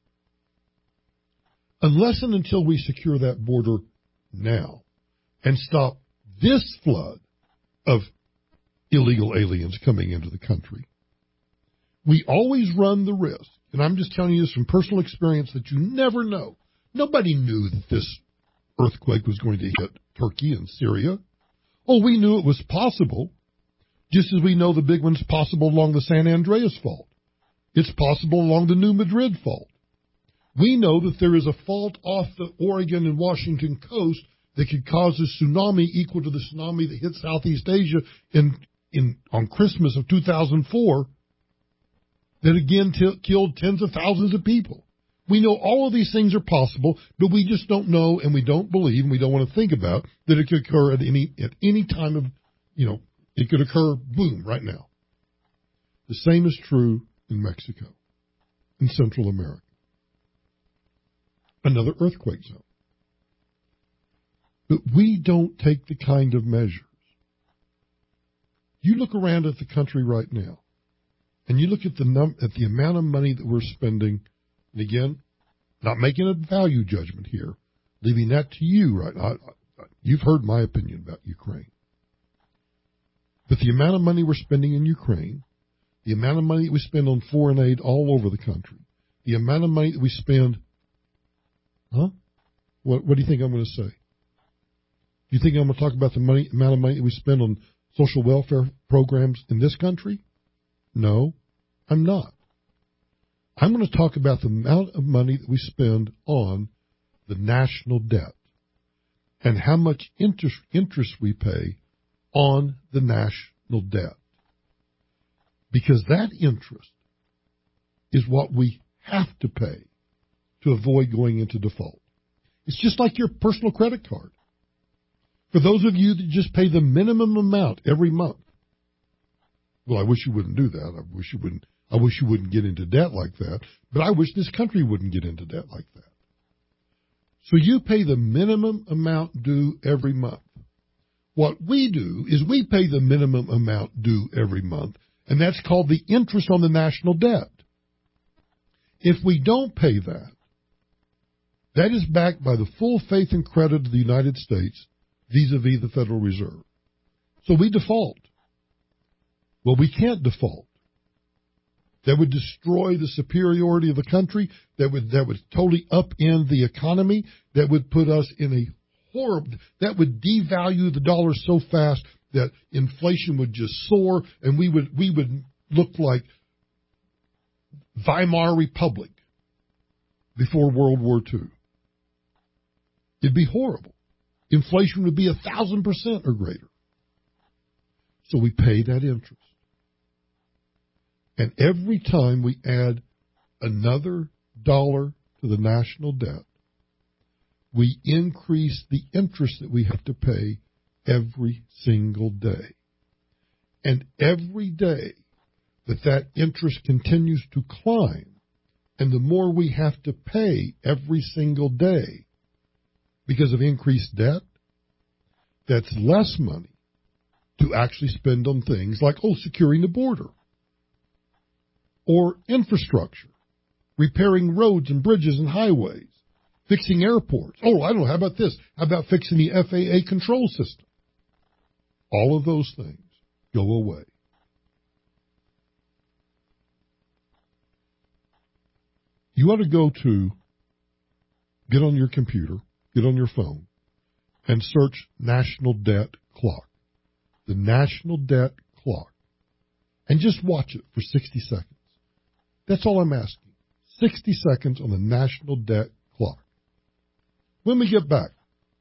Unless and until we secure that border now and stop this flood of illegal aliens coming into the country, we always run the risk, and I'm just telling you this from personal experience, that you never know. Nobody knew that this earthquake was going to hit Turkey and Syria. Oh, we knew it was possible, just as we know the big one's possible along the San Andreas Fault. It's possible along the New Madrid Fault. We know that there is a fault off the Oregon and Washington coast that could cause a tsunami equal to the tsunami that hit Southeast Asia in, in on Christmas of two thousand four that again t- killed tens of thousands of people. We know all of these things are possible, but we just don't know and we don't believe and we don't want to think about that it could occur at any at any time of, you know, it could occur, boom, right now. The same is true in Mexico, in Central America. Another earthquake zone. But we don't take the kind of measures. You look around at the country right now, and you look at the num- at the amount of money that we're spending, and again, not making a value judgment here, leaving that to you, right? I, I, you've heard my opinion about Ukraine. But the amount of money we're spending in Ukraine, the amount of money that we spend on foreign aid all over the country, the amount of money that we spend, huh? What, what do you think I'm going to say? Do you think I'm going to talk about the money, amount of money that we spend on social welfare programs in this country? No, I'm not. I'm going to talk about the amount of money that we spend on the national debt and how much interest, interest we pay on the national debt. Because that interest is what we have to pay to avoid going into default. It's just like your personal credit card. For those of you that just pay the minimum amount every month, well, I wish you wouldn't do that. I wish you wouldn't. I wish you wouldn't get into debt like that. But I wish this country wouldn't get into debt like that. So you pay the minimum amount due every month. What we do is we pay the minimum amount due every month, and that's called the interest on the national debt. If we don't pay that, that is backed by the full faith and credit of the United States vis-a-vis the Federal Reserve. So we default. Well, we can't default. That would destroy the superiority of the country. That would that would totally upend the economy. That would put us in a horrible, that would devalue the dollar so fast that inflation would just soar and we would we would look like Weimar Republic before World War Two. It'd be horrible. Inflation would be a thousand percent or greater. So we pay that interest. And every time we add another dollar to the national debt, we increase the interest that we have to pay every single day. And every day that that interest continues to climb, and the more we have to pay every single day because of increased debt, that's less money to actually spend on things like, oh, securing the border or infrastructure, repairing roads and bridges and highways, fixing airports. Oh, I don't know, how about this? How about fixing the F A A control system? All of those things go away. You ought to go to, get on your computer, get on your phone, and search National Debt Clock. The National Debt Clock. And just watch it for sixty seconds. That's all I'm asking. sixty seconds on the National Debt Clock. When we get back,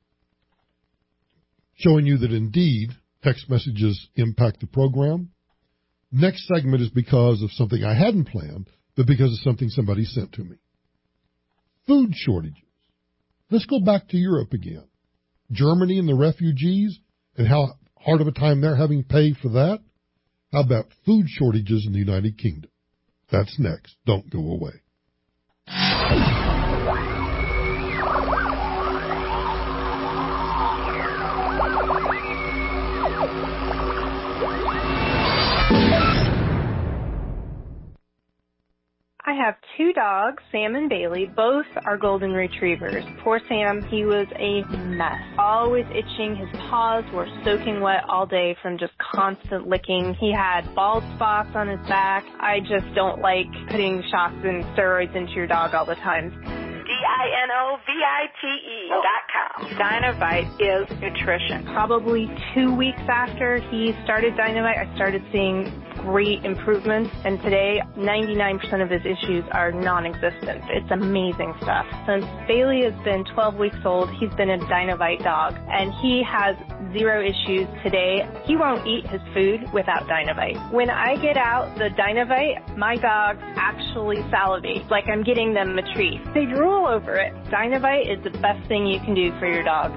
showing you that indeed text messages impact the program. Next segment is because of something I hadn't planned, but because of something somebody sent to me. Food shortages. Let's go back to Europe again. Germany and the refugees and how hard of a time they're having to pay for that. How about food shortages in the United Kingdom? That's next. Don't go away. I have two dogs, Sam and Bailey. Both are golden retrievers. Poor Sam, he was a mess. Always itching. His paws were soaking wet all day from just constant licking. He had bald spots on his back. I just don't like putting shots and steroids into your dog all the time. D I N O V I T E dot com. Dynovite is nutrition. Probably two weeks after he started Dynovite, I started seeing great improvements, and today ninety-nine percent of his issues are non-existent. It's amazing stuff. Since Bailey has been twelve weeks old, he's been a Dinovite dog, and he has zero issues today. He won't eat his food without Dinovite. When I get out the Dinovite, my dogs actually salivate, like I'm getting them a treat. They drool over it. Dinovite is the best thing you can do for your dog.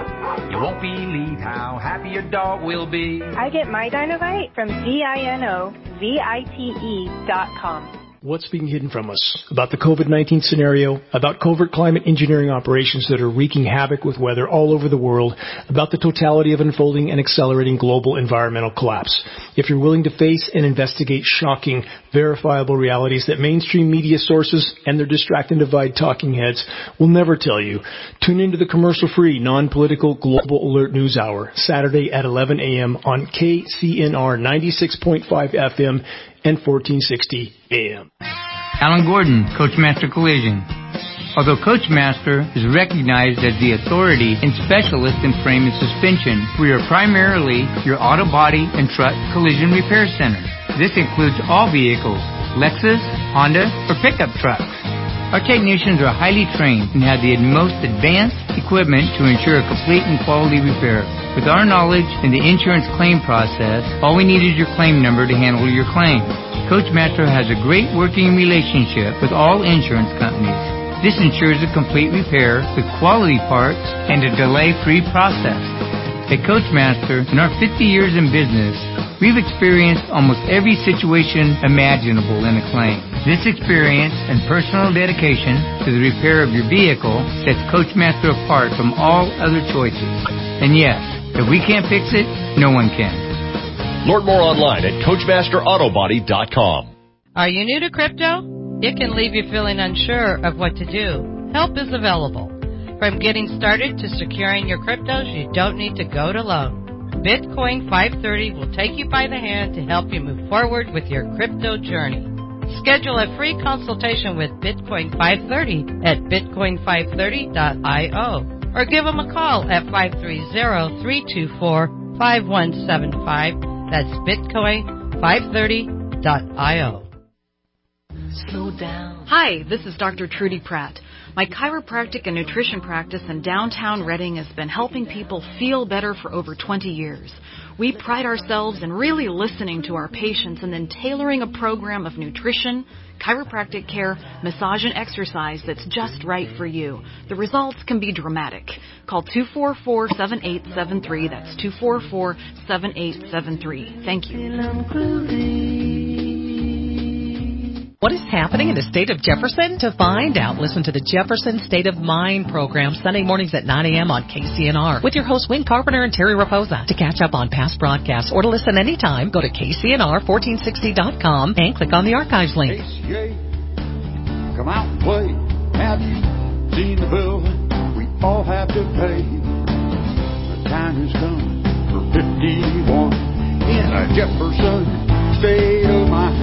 You won't believe how happy your dog will be. I get my Dinovite from D I N O V I T E dot com. What's being hidden from us about the COVID nineteen scenario, about covert climate engineering operations that are wreaking havoc with weather all over the world, about the totality of unfolding and accelerating global environmental collapse? If you're willing to face and investigate shocking, verifiable realities that mainstream media sources and their distract and divide talking heads will never tell you, tune into the commercial-free, non-political Global Alert News Hour, Saturday at eleven a.m. on K C N R ninety-six point five F M and fourteen sixty A M. Alan Gordon, Coachmaster Collision. Although Coachmaster is recognized as the authority and specialist in frame and suspension, we are primarily your auto body and truck collision repair center. This includes all vehicles, Lexus, Honda, or pickup trucks. Our technicians are highly trained and have the most advanced equipment to ensure a complete and quality repair. With our knowledge in the insurance claim process, all we need is your claim number to handle your claim. Coachmaster has a great working relationship with all insurance companies. This ensures a complete repair with quality parts and a delay-free process. At Coachmaster, in our fifty years in business, we've experienced almost every situation imaginable in a claim. This experience and personal dedication to the repair of your vehicle sets Coachmaster apart from all other choices. And yes, if we can't fix it, no one can. Learn more online at Coachmaster Autobody dot com. Are you new to crypto? It can leave you feeling unsure of what to do. Help is available. From getting started to securing your cryptos, you don't need to go it alone. Bitcoin five thirty will take you by the hand to help you move forward with your crypto journey. Schedule a free consultation with Bitcoin five thirty at bitcoin five thirty dot io or give them a call at five three zero, three two four, five one seven five. That's bitcoin five thirty dot io. Slow down. Hi, this is Doctor Trudy Pratt. My chiropractic and nutrition practice in downtown Reading has been helping people feel better for over twenty years. We pride ourselves in really listening to our patients and then tailoring a program of nutrition, chiropractic care, massage, and exercise that's just right for you. The results can be dramatic. Call two four four, seven eight seven three. That's two four four, seven eight seven three. Thank you. What is happening in the state of Jefferson? To find out, listen to the Jefferson State of Mind program Sunday mornings at nine a.m. on K C N R with your hosts Wayne Carpenter and Terry Raposa. To catch up on past broadcasts or to listen anytime, go to K C N R fourteen sixty dot com and click on the archives link. K C A, come out and play. Have you seen the building we all have to pay? The time has come for fifty-one in a Jefferson State of Mind.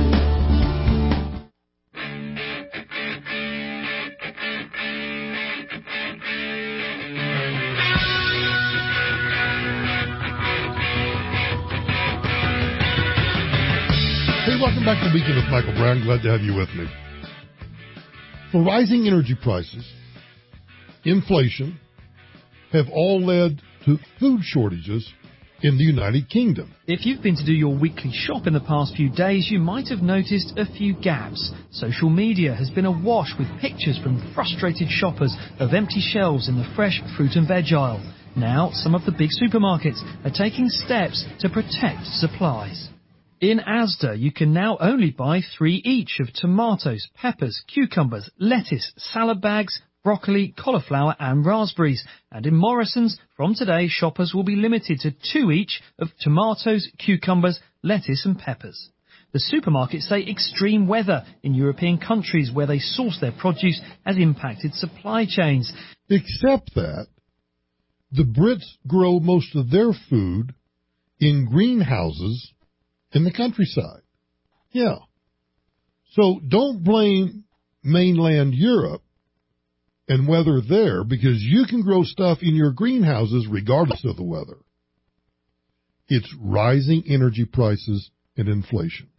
Hey, welcome back to Weekend with Michael Brown. Glad to have you with me. For rising energy prices, inflation have all led to food shortages in the United Kingdom. If you've been to do your weekly shop in the past few days, you might have noticed a few gaps. Social media has been awash with pictures from frustrated shoppers of empty shelves in the fresh fruit and veg aisle. Now, some of the big supermarkets are taking steps to protect supplies. In Asda, you can now only buy three each of tomatoes, peppers, cucumbers, lettuce, salad bags, broccoli, cauliflower and raspberries. And in Morrison's, from today, shoppers will be limited to two each of tomatoes, cucumbers, lettuce and peppers. The supermarkets say extreme weather in European countries where they source their produce has impacted supply chains. Except that the Brits grow most of their food in greenhouses in the countryside. Yeah. So don't blame mainland Europe and weather there, because you can grow stuff in your greenhouses regardless of the weather. It's rising energy prices and inflation.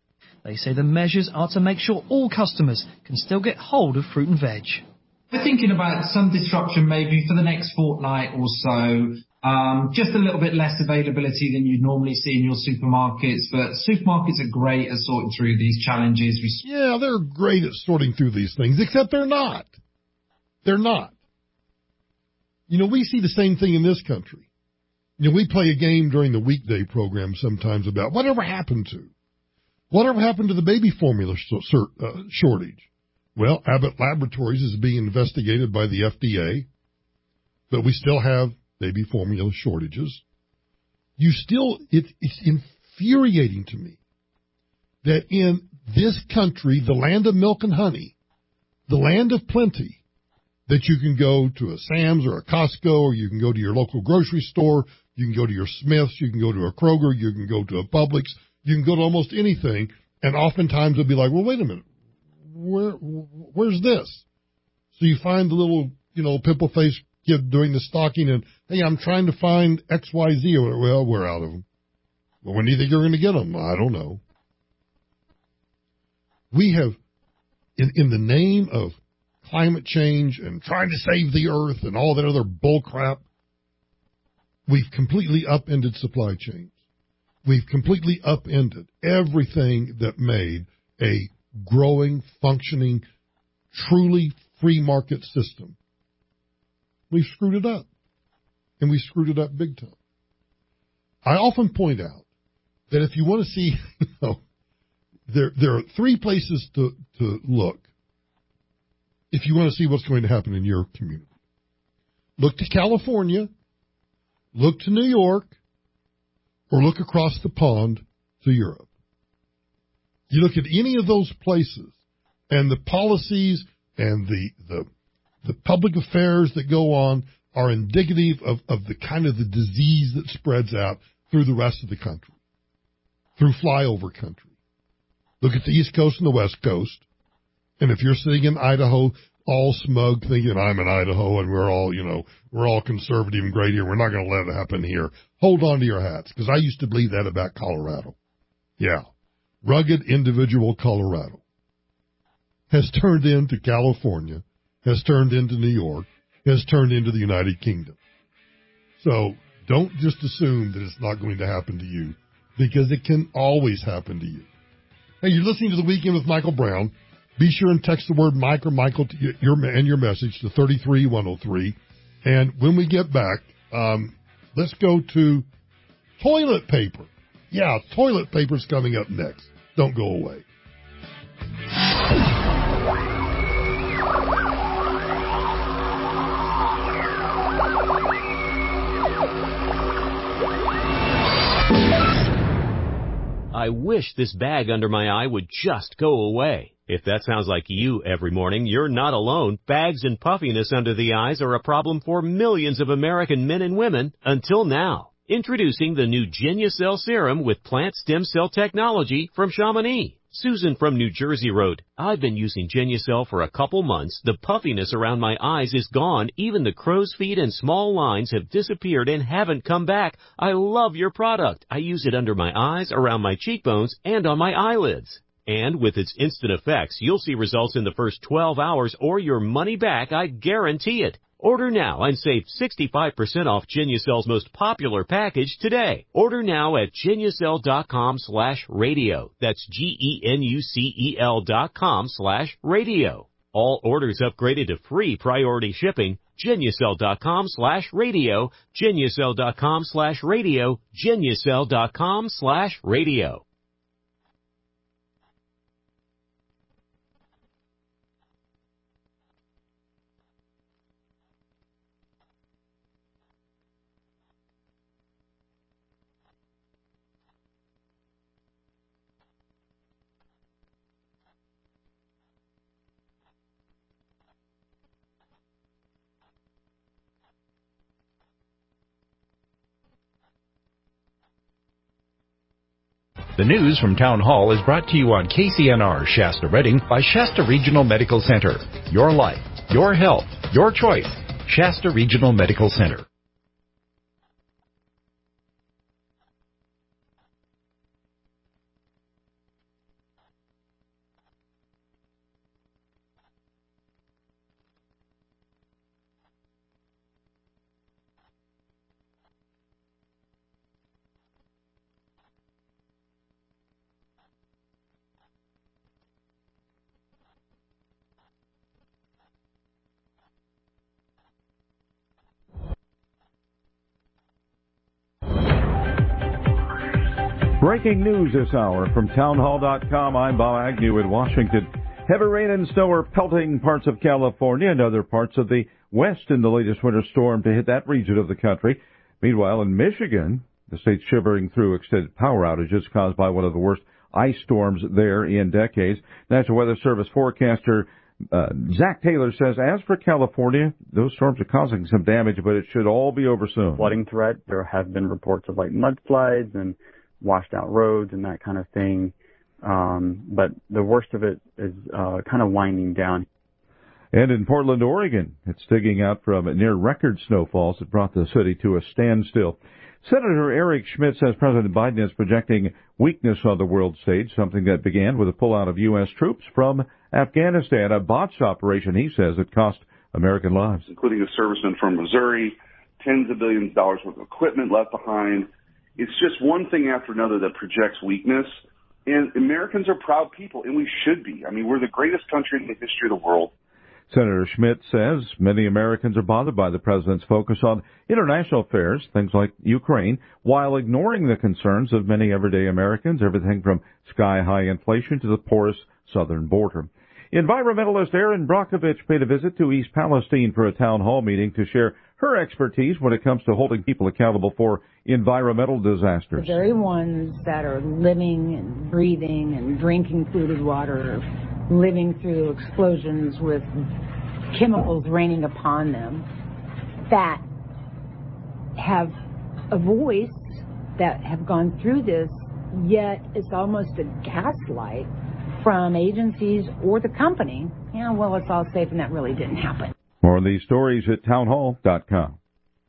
They say the measures are to make sure all customers can still get hold of fruit and veg. We're thinking about some disruption maybe for the next fortnight or so. Um, just a little bit less availability than you'd normally see in your supermarkets, but supermarkets are great at sorting through these challenges. Yeah, they're great at sorting through these things, except they're not. They're not. You know, we see the same thing in this country. You know, we play a game during the weekday program sometimes about whatever happened to. Whatever happened to the baby formula sh- uh, shortage? Well, Abbott Laboratories is being investigated by the F D A, but we still have baby formula shortages. You still, it, it's infuriating to me that in this country, the land of milk and honey, the land of plenty, that you can go to a Sam's or a Costco, or you can go to your local grocery store, you can go to your Smith's, you can go to a Kroger, you can go to a Publix, you can go to almost anything, and oftentimes they'll be like, well, wait a minute, where, where's this? So you find the little, you know, pimple-faced kid doing the stocking, and, hey, I'm trying to find X Y Z. Well, we're out of them. Well, when do you think you're going to get them? I don't know. We have, in, in the name of climate change and trying to save the earth and all that other bull crap, we've completely upended supply chains. We've completely upended everything that made a growing, functioning, truly free market system. We've screwed it up. And we screwed it up big time. I often point out that if you want to see, you know, there there are three places to, to look if you want to see what's going to happen in your community. Look to California, look to New York, or look across the pond to Europe. You look at any of those places, and the policies and the the, the public affairs that go on are indicative of, of the kind of the disease that spreads out through the rest of the country, through flyover country. Look at the East Coast and the West Coast, and if you're sitting in Idaho all smug thinking I'm in Idaho and we're all, you know, we're all conservative and great here, we're not going to let it happen here, hold on to your hats, because I used to believe that about Colorado. Yeah. Rugged individual Colorado has turned into California, has turned into New York, has turned into the United Kingdom. So don't just assume that it's not going to happen to you, because it can always happen to you. Hey, you're listening to The Weekend with Michael Brown. Be sure and text the word Mike or Michael to your, and your message to three three one oh three. And when we get back, um, let's go to toilet paper. Yeah, toilet paper's coming up next. Don't go away. I wish this bag under my eye would just go away. If that sounds like you every morning, you're not alone. Bags and puffiness under the eyes are a problem for millions of American men and women until now. Introducing the new Genucel Serum with plant stem cell technology from Chamonix. Susan from New Jersey wrote, I've been using Genucel for a couple months. The puffiness around my eyes is gone. Even the crow's feet and small lines have disappeared and haven't come back. I love your product. I use it under my eyes, around my cheekbones, and on my eyelids. And with its instant effects, you'll see results in the first twelve hours or your money back, I guarantee it. Order now and save sixty-five percent off Genucel's most popular package today. Order now at Genucel.com slash radio. That's G-E-N-U-C-E-L dot com slash radio. All orders upgraded to free priority shipping. Genucel.com slash radio. Genucel.com slash radio. Genucel.com slash radio. The news from Town Hall is brought to you on K C N R Shasta Redding by Shasta Regional Medical Center. Your life, your health, your choice. Shasta Regional Medical Center. Breaking news this hour from townhall dot com. I'm Bob Agnew in Washington. Heavy rain and snow are pelting parts of California and other parts of the West in the latest winter storm to hit that region of the country. Meanwhile, in Michigan, the state's shivering through extended power outages caused by one of the worst ice storms there in decades. National Weather Service forecaster uh, Zach Taylor says, as for California, those storms are causing some damage, but it should all be over soon. Flooding threat. There have been reports of like mudslides and washed out roads and that kind of thing. Um, but the worst of it is uh, kind of winding down. And in Portland, Oregon, it's digging out from near record snowfalls that brought the city to a standstill. Senator Eric Schmidt says President Biden is projecting weakness on the world stage, something that began with a pullout of U S troops from Afghanistan, a botched operation, he says, that cost American lives. Including a serviceman from Missouri, tens of billions of dollars worth of equipment left behind. It's just one thing after another that projects weakness. And Americans are proud people, and we should be. I mean, we're the greatest country in the history of the world. Senator Schmidt says many Americans are bothered by the president's focus on international affairs, things like Ukraine, while ignoring the concerns of many everyday Americans, everything from sky-high inflation to the porous southern border. Environmentalist Erin Brockovich paid a visit to East Palestine for a town hall meeting to share her expertise when it comes to holding people accountable for environmental disasters. The very ones that are living and breathing and drinking polluted water, living through explosions with chemicals raining upon them, that have a voice, that have gone through this, yet it's almost a gaslight from agencies or the company. Yeah, well, it's all safe, and that really didn't happen. More on these stories at townhall dot com.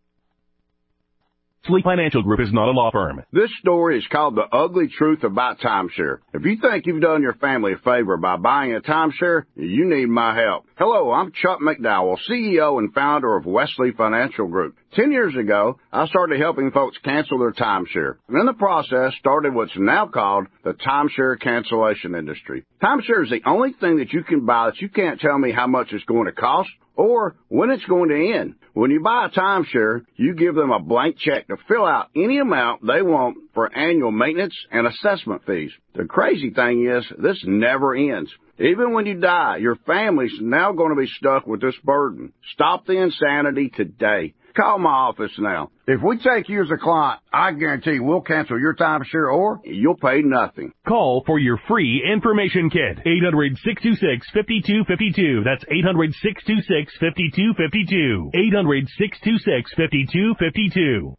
Sleep Financial Group is not a law firm. This story is called The Ugly Truth About Timeshare. If you think you've done your family a favor by buying a timeshare, you need my help. Hello, I'm Chuck McDowell, C E O and founder of Wesley Financial Group. Ten years ago, I started helping folks cancel their timeshare. And in the process, started what's now called the timeshare cancellation industry. Timeshare is the only thing that you can buy that you can't tell me how much it's going to cost or when it's going to end. When you buy a timeshare, you give them a blank check to fill out any amount they want for annual maintenance and assessment fees. The crazy thing is, this never ends. Even when you die, your family's now going to be stuck with this burden. Stop the insanity today. Call my office now. If we take you as a client, I guarantee we'll cancel your timeshare or you'll pay nothing. Call for your free information kit. eight hundred, six two six, five two five two. That's eight hundred, six two six, five two five two. eight hundred, six two six, five two five two.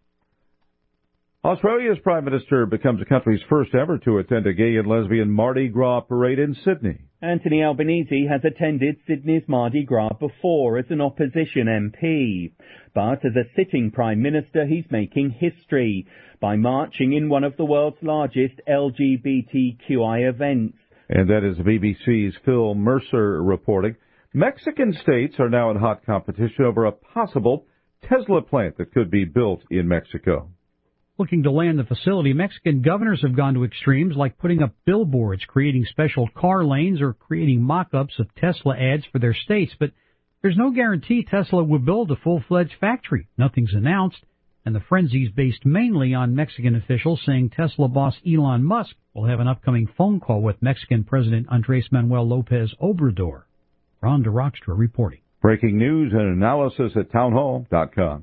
Australia's Prime Minister becomes the country's first ever to attend a gay and lesbian Mardi Gras parade in Sydney. Anthony Albanese has attended Sydney's Mardi Gras before as an opposition M P. But as a sitting Prime Minister, he's making history by marching in one of the world's largest L G B T Q I events. And that is B B C's Phil Mercer reporting. Mexican states are now in hot competition over a possible Tesla plant that could be built in Mexico. Looking to land the facility, Mexican governors have gone to extremes like putting up billboards, creating special car lanes, or creating mock-ups of Tesla ads for their states. But there's no guarantee Tesla will build a full-fledged factory. Nothing's announced, and the frenzy's based mainly on Mexican officials saying Tesla boss Elon Musk will have an upcoming phone call with Mexican President Andres Manuel Lopez Obrador. Ron DeRockstra reporting. Breaking news and analysis at townhall dot com.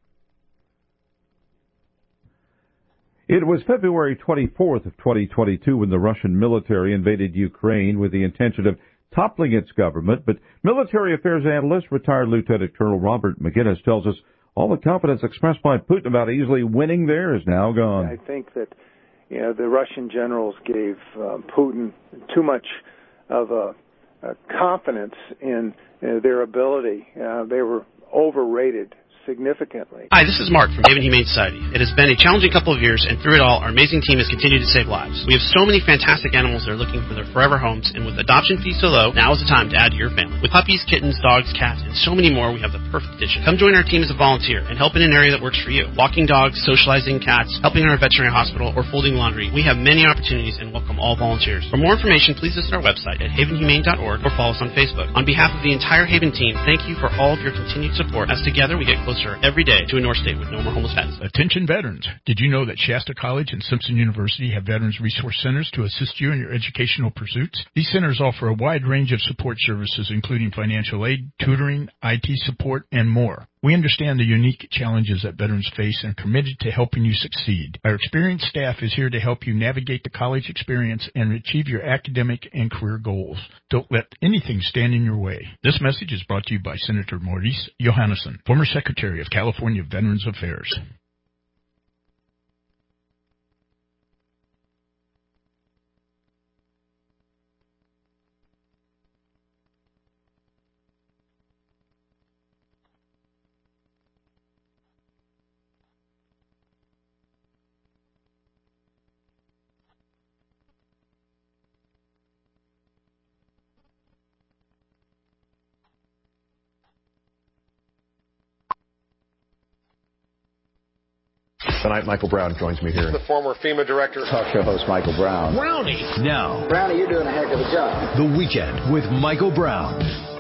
It was February twenty-fourth of twenty twenty-two when the Russian military invaded Ukraine with the intention of toppling its government, but military affairs analyst, retired Lieutenant Colonel Robert McGinnis, tells us all the confidence expressed by Putin about easily winning there is now gone. I think that, you know, the Russian generals gave uh, Putin too much of a, a confidence in uh, their ability. Uh, they were overrated significantly. Hi, this is Mark from Haven Humane Society. It has been a challenging couple of years, and through it all, our amazing team has continued to save lives. We have so many fantastic animals that are looking for their forever homes, and with adoption fees so low, now is the time to add to your family. With puppies, kittens, dogs, cats, and so many more, we have the perfect addition. Come join our team as a volunteer and help in an area that works for you. Walking dogs, socializing cats, helping in our veterinary hospital, or folding laundry. We have many opportunities and welcome all volunteers. For more information, please visit our website at haven humane dot org or follow us on Facebook. On behalf of the entire Haven team, thank you for all of your continued support, as together we get closer closer every day to a North State with no more homeless pets. Attention veterans. Did you know that Shasta College and Simpson University have Veterans Resource Centers to assist you in your educational pursuits? These centers offer a wide range of support services, including financial aid, tutoring, I T support, and more. We understand the unique challenges that veterans face and are committed to helping you succeed. Our experienced staff is here to help you navigate the college experience and achieve your academic and career goals. Don't let anything stand in your way. This message is brought to you by Senator Maurice Johannesson, former Secretary of California Veterans Affairs. Tonight, Michael Brown joins me here. The former FEMA director. Talk show host Michael Brown. Brownie. Now. Brownie, you're doing a heck of a job. The Weekend with Michael Brown.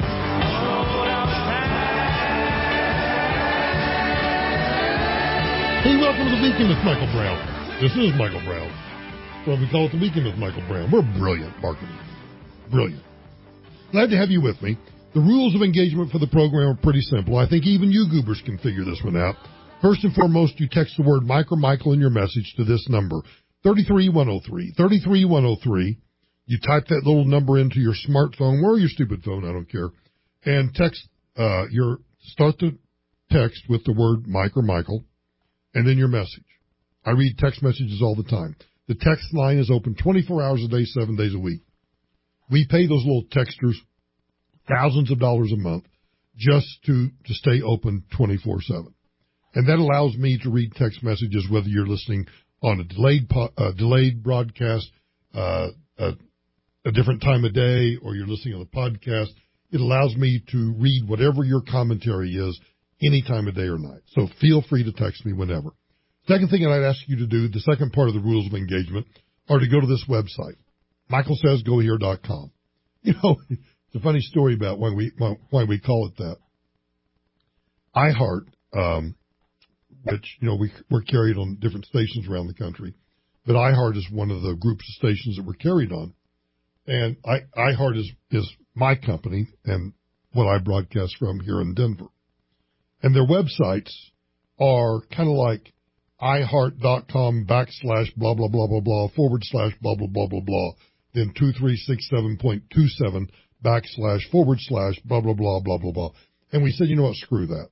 Hey, welcome to The Weekend with Michael Brown. This is Michael Brown. Well, we call it The Weekend with Michael Brown. We're brilliant marketing. Brilliant. Glad to have you with me. The rules of engagement for the program are pretty simple. I think even you goobers can figure this one out. First and foremost, you text the word Mike or Michael in your message to this number, three one oh three, three one oh three. You type that little number into your smartphone or your stupid phone, I don't care, and text uh, your start the text with the word Mike or Michael, and then your message. I read text messages all the time. The text line is open twenty-four hours a day, seven days a week. We pay those little texters thousands of dollars a month just to, to stay open twenty-four seven. And that allows me to read text messages whether you're listening on a delayed po- uh, delayed broadcast, uh, a, a different time of day, or you're listening on a podcast. It allows me to read whatever your commentary is any time of day or night. So feel free to text me whenever. Second thing that I'd ask you to do, the second part of the rules of engagement, are to go to this website, michael says go here dot com. You know, it's a funny story about why we why, why we call it that. iHeart, um, which, you know, we, we're carried on different stations around the country. But iHeart is one of the groups of stations that we're carried on. And I, iHeart is, is my company and what I broadcast from here in Denver. And their websites are kind of like iHeart.com backslash blah, blah, blah, blah, blah, forward slash blah, blah, blah, blah, blah, then two three six seven point two seven backslash forward slash blah, blah, blah, blah, blah, blah. And we said, you know what, screw that.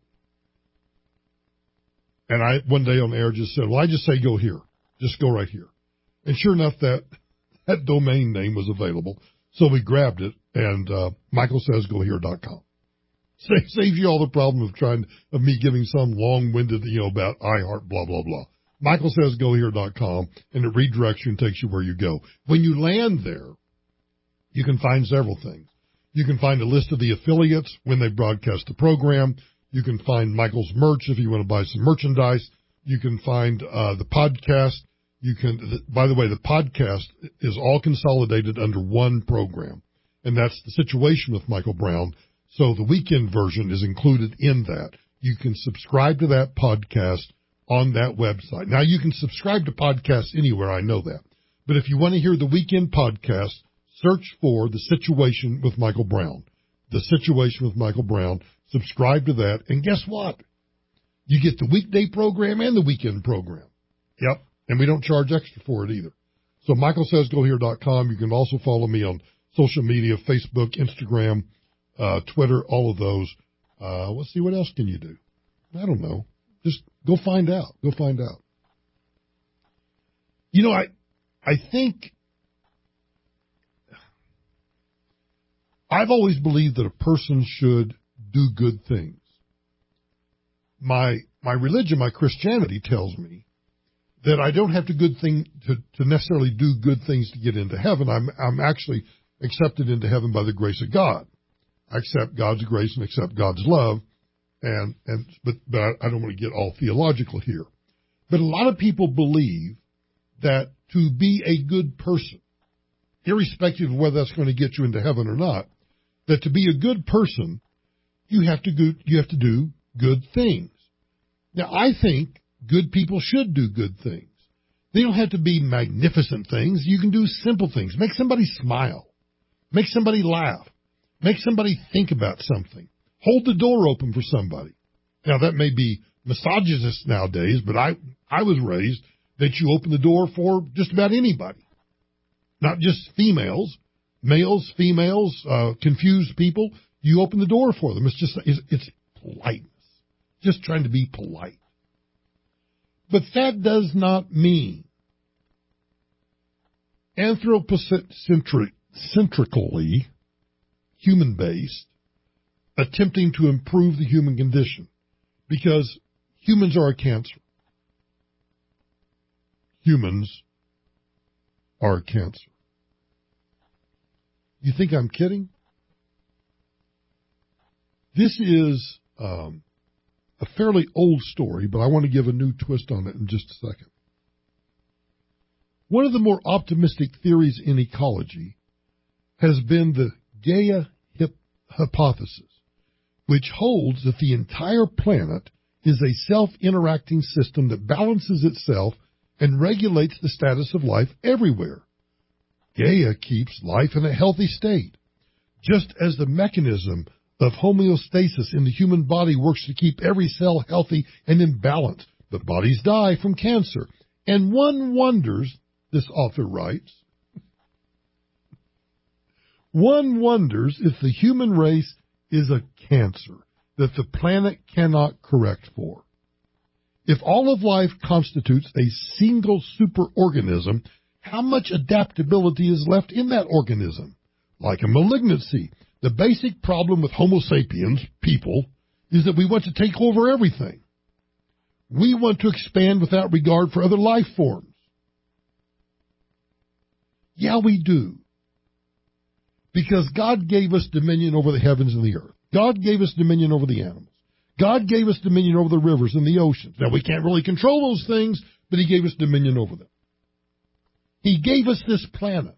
And I, one day on air, just said, well, I just say go here. Just go right here. And sure enough, that, that domain name was available. So we grabbed it, and uh, michael says go here dot com. Saves you all the problem of trying, of me giving some long-winded, you know, about iHeart, blah, blah, blah. michael says go here dot com, and it redirects you and takes you where you go. When you land there, you can find several things. You can find a list of the affiliates when they broadcast the program. You can find Michael's merch if you want to buy some merchandise. You can find uh, the podcast. You can, by the way, the podcast is all consolidated under one program, and that's The Situation with Michael Brown. So the weekend version is included in that. You can subscribe to that podcast on that website. Now, you can subscribe to podcasts anywhere, I know that. But if you want to hear the weekend podcast, search for The Situation with Michael Brown. The Situation with Michael Brown. Subscribe to that, and guess what? You get the weekday program and the weekend program. Yep, and we don't charge extra for it either. So michael says go here dot com. You can also follow me on social media, Facebook, Instagram, uh, Twitter, all of those. Uh, let's see, what else can you do? I don't know. Just go find out. Go find out. You know, I, I think I've always believed that a person should do good things. My my religion, my Christianity tells me that I don't have to good thing to, to necessarily do good things to get into heaven. I'm I'm actually accepted into heaven by the grace of God. I accept God's grace and accept God's love, and and but but I don't want to get all theological here. But a lot of people believe that to be a good person, irrespective of whether that's going to get you into heaven or not, that to be a good person, you have to go, you have to do good things. Now, I think good people should do good things. They don't have to be magnificent things. You can do simple things. Make somebody smile. Make somebody laugh. Make somebody think about something. Hold the door open for somebody. Now, that may be misogynist nowadays, but I, I was raised that you open the door for just about anybody. Not just females, males, females, uh, confused people. You open the door for them. It's just, it's, it's politeness. Just trying to be polite. But that does not mean anthropocentrically, human-based, attempting to improve the human condition, because humans are a cancer. Humans are a cancer. You think I'm kidding? This is um, a fairly old story, but I want to give a new twist on it in just a second. One of the more optimistic theories in ecology has been the Gaia hip- hypothesis, which holds that the entire planet is a self-interacting system that balances itself and regulates the status of life everywhere. Gaia keeps life in a healthy state, just as the mechanism of homeostasis in the human body works to keep every cell healthy and in balance. But bodies die from cancer, and one wonders, this author writes, one wonders if the human race is a cancer that the planet cannot correct for. If all of life constitutes a single superorganism, how much adaptability is left in that organism? Like a malignancy, the basic problem with Homo sapiens, people, is that we want to take over everything. We want to expand without regard for other life forms. Yeah, we do. Because God gave us dominion over the heavens and the earth. God gave us dominion over the animals. God gave us dominion over the rivers and the oceans. Now, we can't really control those things, but He gave us dominion over them. He gave us this planet.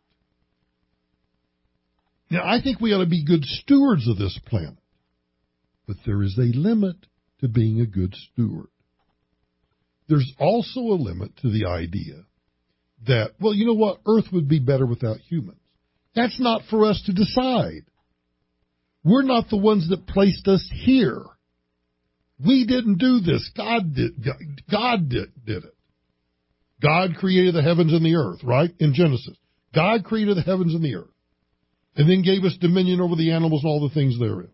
Now, I think we ought to be good stewards of this planet. But there is a limit to being a good steward. There's also a limit to the idea that, well, you know what, Earth would be better without humans. That's not for us to decide. We're not the ones that placed us here. We didn't do this. God did. God did, did it. God created the heavens and the earth, right? In Genesis. God created the heavens and the earth. And then gave us dominion over the animals and all the things therein.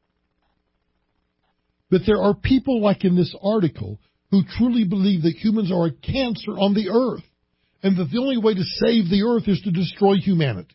But there are people like in this article who truly believe that humans are a cancer on the earth. And that the only way to save the earth is to destroy humanity.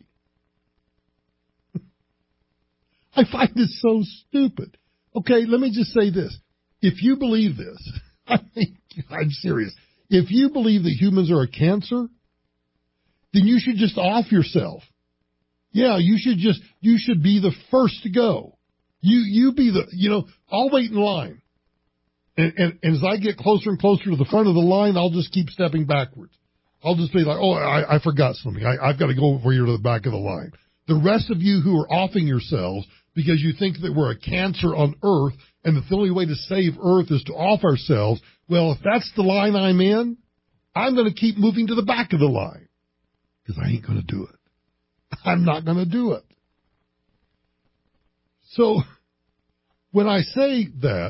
I find it so stupid. Okay, let me just say this. If you believe this, I mean, I'm serious. If you believe that humans are a cancer, then you should just off yourself. Yeah, you should just, you should be the first to go. You, you be the, you know, I'll wait in line. And, and, and as I get closer and closer to the front of the line, I'll just keep stepping backwards. I'll just be like, oh, I, I forgot something. I, I've got to go over here to the back of the line. The rest of you who are offing yourselves because you think that we're a cancer on Earth and that the only way to save Earth is to off ourselves, well, if that's the line I'm in, I'm going to keep moving to the back of the line because I ain't going to do it. I'm not going to do it. So when I say that,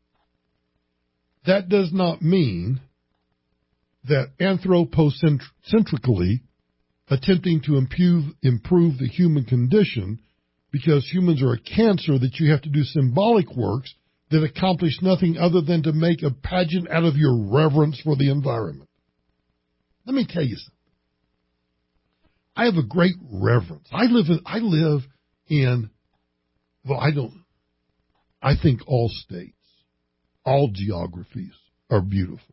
that does not mean that anthropocentrically attempting to improve, improve the human condition because humans are a cancer that you have to do symbolic works that accomplish nothing other than to make a pageant out of your reverence for the environment. Let me tell you something. I have a great reverence. I live in, I live in, well, I don't, I think all states, all geographies are beautiful.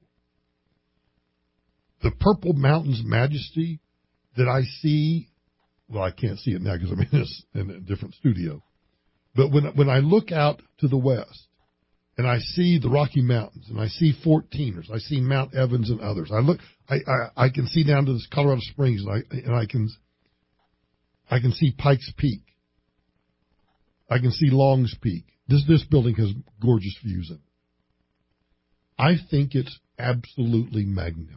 The Purple Mountains majesty that I see, well, I can't see it now because I'm in, this, in a different studio. But when when I look out to the west and I see the Rocky Mountains and I see fourteeners, I see Mount Evans and others. I look, I, I, I can see down to this Colorado Springs and I and I can I can see Pikes Peak. I can see Longs Peak. This this building has gorgeous views in it. I think it's absolutely magnificent.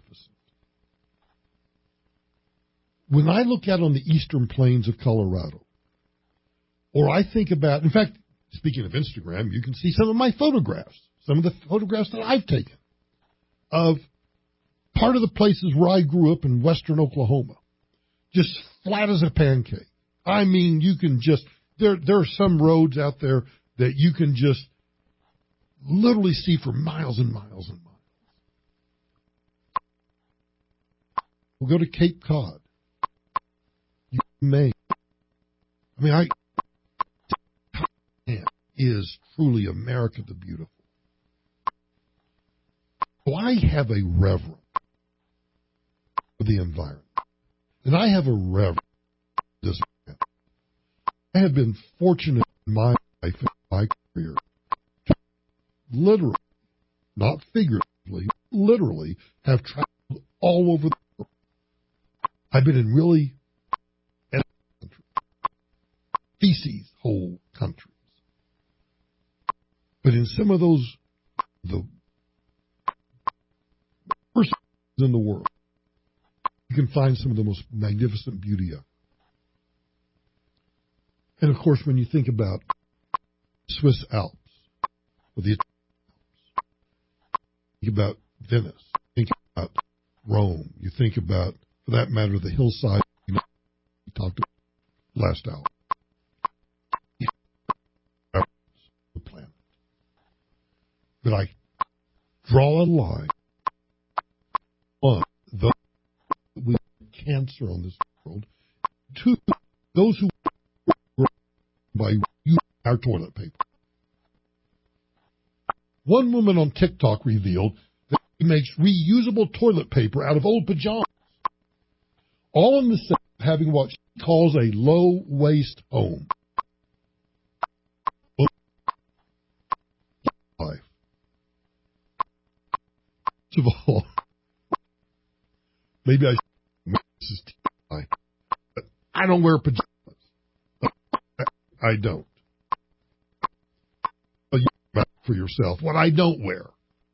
When I look out on the eastern plains of Colorado, or I think about, in fact, speaking of Instagram, you can see some of my photographs, some of the photographs that I've taken of part of the places where I grew up in western Oklahoma, just flat as a pancake. I mean, you can just, there, there are some roads out there that you can just literally see for miles and miles and miles. We'll go to Cape Cod. You may. I mean, I, is truly America the Beautiful. So I have a reverence for the environment. And I have a reverence for this man. I have been fortunate in my life and my career to literally, not figuratively, literally have traveled all over the world. I've been in really countries, species, whole countries. But in some of those, the worst in the world, you can find some of the most magnificent beauty of. And of course, when you think about Swiss Alps, or the Alps, think about Venice, think about Rome, you think about, for that matter, the hillside we talked about last hour. The planet. But I draw a line on those with cancer on this world, two, those who by using our toilet paper. One woman on TikTok revealed that she makes reusable toilet paper out of old pajamas, all in the sense of having what she calls a low-waste home. Life. First of all, maybe I should, this is T M I, but I don't wear pajamas. I don't. Well, you back for yourself. What I don't wear.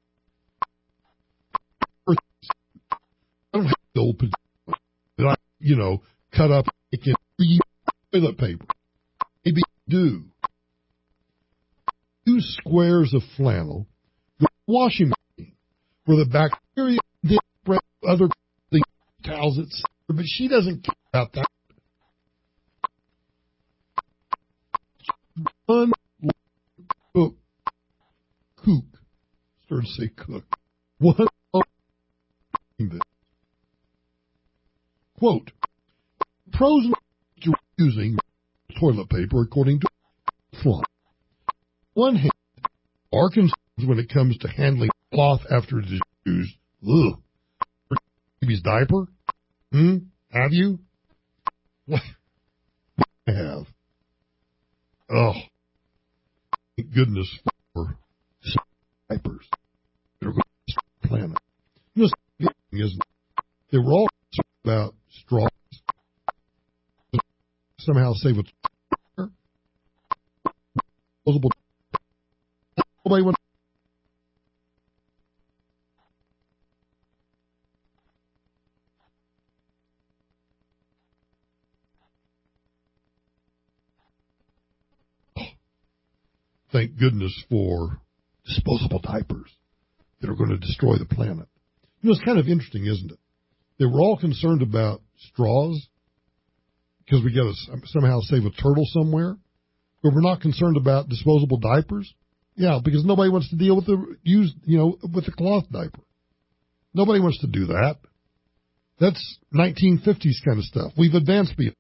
I don't have the old pajamas that I, you know, cut up and reuse toilet paper. Maybe I do. Two squares of flannel, the washing machine, where the bacteria then spread other things, towels, et cetera. But she doesn't care about that. One cook, cook, started to say cook. One this. Quote, pros to using toilet paper according to Flon. One hand, are concerns when it comes to handling cloth after it is used. Ugh. Baby's diaper? Hmm? Have you? What? I have. Oh. Thank goodness for diapers that are going to destroy the planet. You know, the thing is, they were all about straws. Somehow save a disposable. Nobody wants. Thank goodness for disposable diapers that are going to destroy the planet. You know, it's kind of interesting, isn't it? They were all concerned about straws because we got to somehow save a turtle somewhere, but we're not concerned about disposable diapers. Yeah, because nobody wants to deal with the use, you know, with the cloth diaper. Nobody wants to do that. That's nineteen fifties kind of stuff. We've advanced beyond.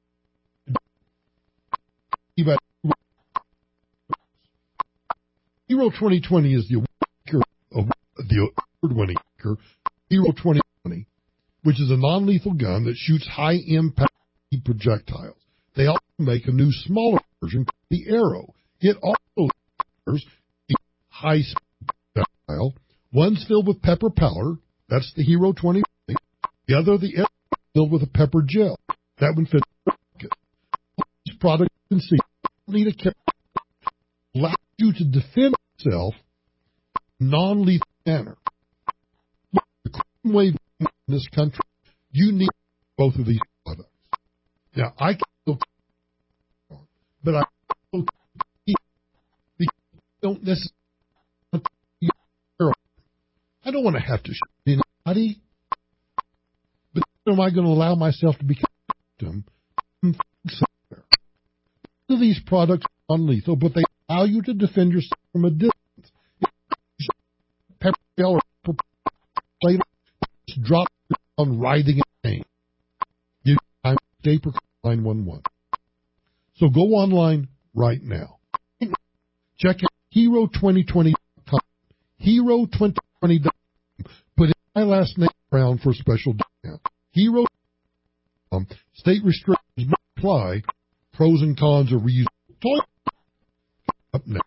Hero twenty twenty is the award, the award-winning Hero twenty twenty, which is a non-lethal gun that shoots high-impact projectiles. They also make a new, smaller version, the Arrow. It also offers a high-speed projectile. One's filled with pepper powder. That's the Hero twenty twenty. The other, the Arrow, filled with a pepper gel. That one fits the pocket. This product you can see need a chemical allows you to defend itself in a non-lethal manner. wave in this country, you need both of these products. Now, I can still, but I still don't necessarily. I don't want to have to shoot anybody, but am I going to allow myself to become a victim somewhere? None of these products are non-lethal, but they allow you to defend yourself from a distance. Pepper spray or later, just drop on writhing in pain. You time stay for nine one one. So go online right now. Check out hero twenty twenty dot com. hero twenty twenty dot com. Put in my last name Brown for a special discount. hero dot com. State restrictions may apply. Pros and cons of reusable toilet. Up next.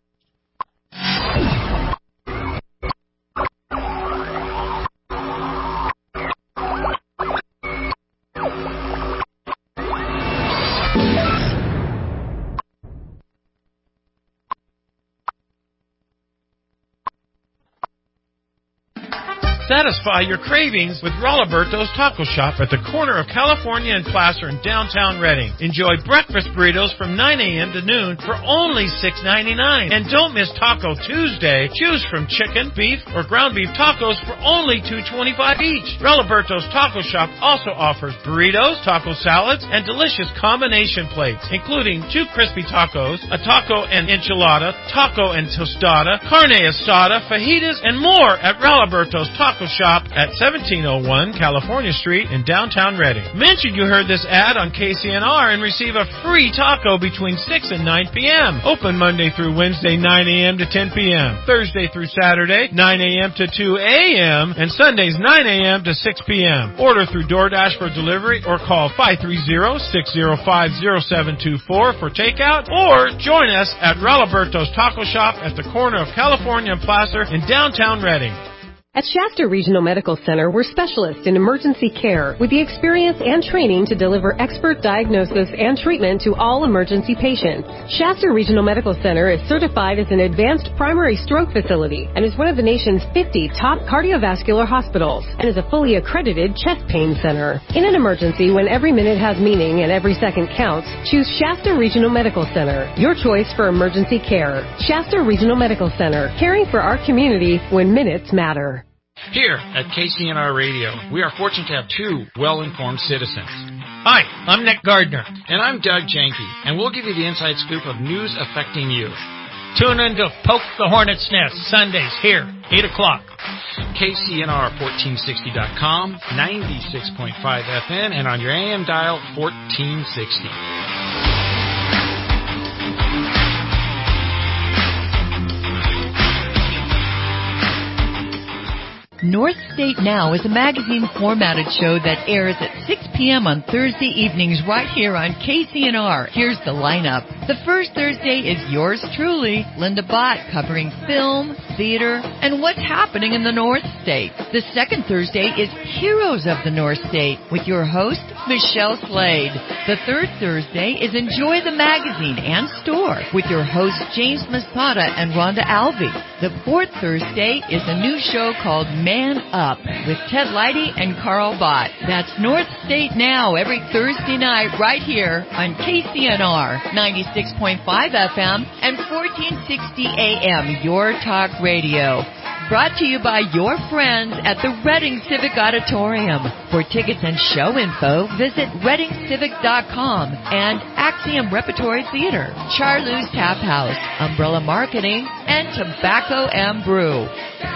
Satisfy your cravings with Rolliberto's Taco Shop at the corner of California and Placer in downtown Redding. Enjoy breakfast burritos from nine a.m. to noon for only six ninety-nine. And don't miss Taco Tuesday. Choose from chicken, beef, or ground beef tacos for only two twenty-five each. Rolliberto's Taco Shop also offers burritos, taco salads, and delicious combination plates, including two crispy tacos, a taco and enchilada, taco and tostada, carne asada, fajitas, and more at Rolliberto's Taco Shop at seventeen oh one California Street in downtown Redding. Mention you heard this ad on K C N R and receive a free taco between six and nine p.m. Open Monday through Wednesday, nine a.m. to ten p.m. Thursday through Saturday, nine a.m. to two a.m. and Sundays, nine a.m. to six p.m. Order through DoorDash for delivery or call five three zero, six zero five, zero seven two four for takeout, or join us at Rolliberto's Taco Shop at the corner of California and Placer in downtown Redding. At Shasta Regional Medical Center, we're specialists in emergency care with the experience and training to deliver expert diagnosis and treatment to all emergency patients. Shasta Regional Medical Center is certified as an advanced primary stroke facility and is one of the nation's fifty top cardiovascular hospitals and is a fully accredited chest pain center. In an emergency, when every minute has meaning and every second counts, choose Shasta Regional Medical Center, your choice for emergency care. Shasta Regional Medical Center, caring for our community when minutes matter. Here at K C N R Radio, we are fortunate to have two well-informed citizens. Hi, I'm Nick Gardner. And I'm Doug Janke, and we'll give you the inside scoop of news affecting you. Tune in to Poke the Hornet's Nest, Sundays here, eight o'clock. K C N R fourteen sixty dot com, ninety-six point five F M, and on your A M dial, fourteen sixty. North State Now is a magazine-formatted show that airs at six p.m. on Thursday evenings right here on K C N R. Here's the lineup. The first Thursday is yours truly, Linda Bott, covering film, theater, and what's happening in the North State. The second Thursday is Heroes of the North State with your host, Michelle Slade. The third Thursday is Enjoy the Magazine and Store with your hosts, James Masada and Rhonda Alvey. The fourth Thursday is a new show called Man Up with Ted Leidy and Carl Bott. That's North State Now every Thursday night right here on K C N R ninety-six point five F M and fourteen sixty A M, Your Talk Radio. Brought to you by your friends at the Redding Civic Auditorium. For tickets and show info, visit redding civic dot com and Axiom Repertory Theater, Charlou's Tap House, Umbrella Marketing, and Tobacco and Brew.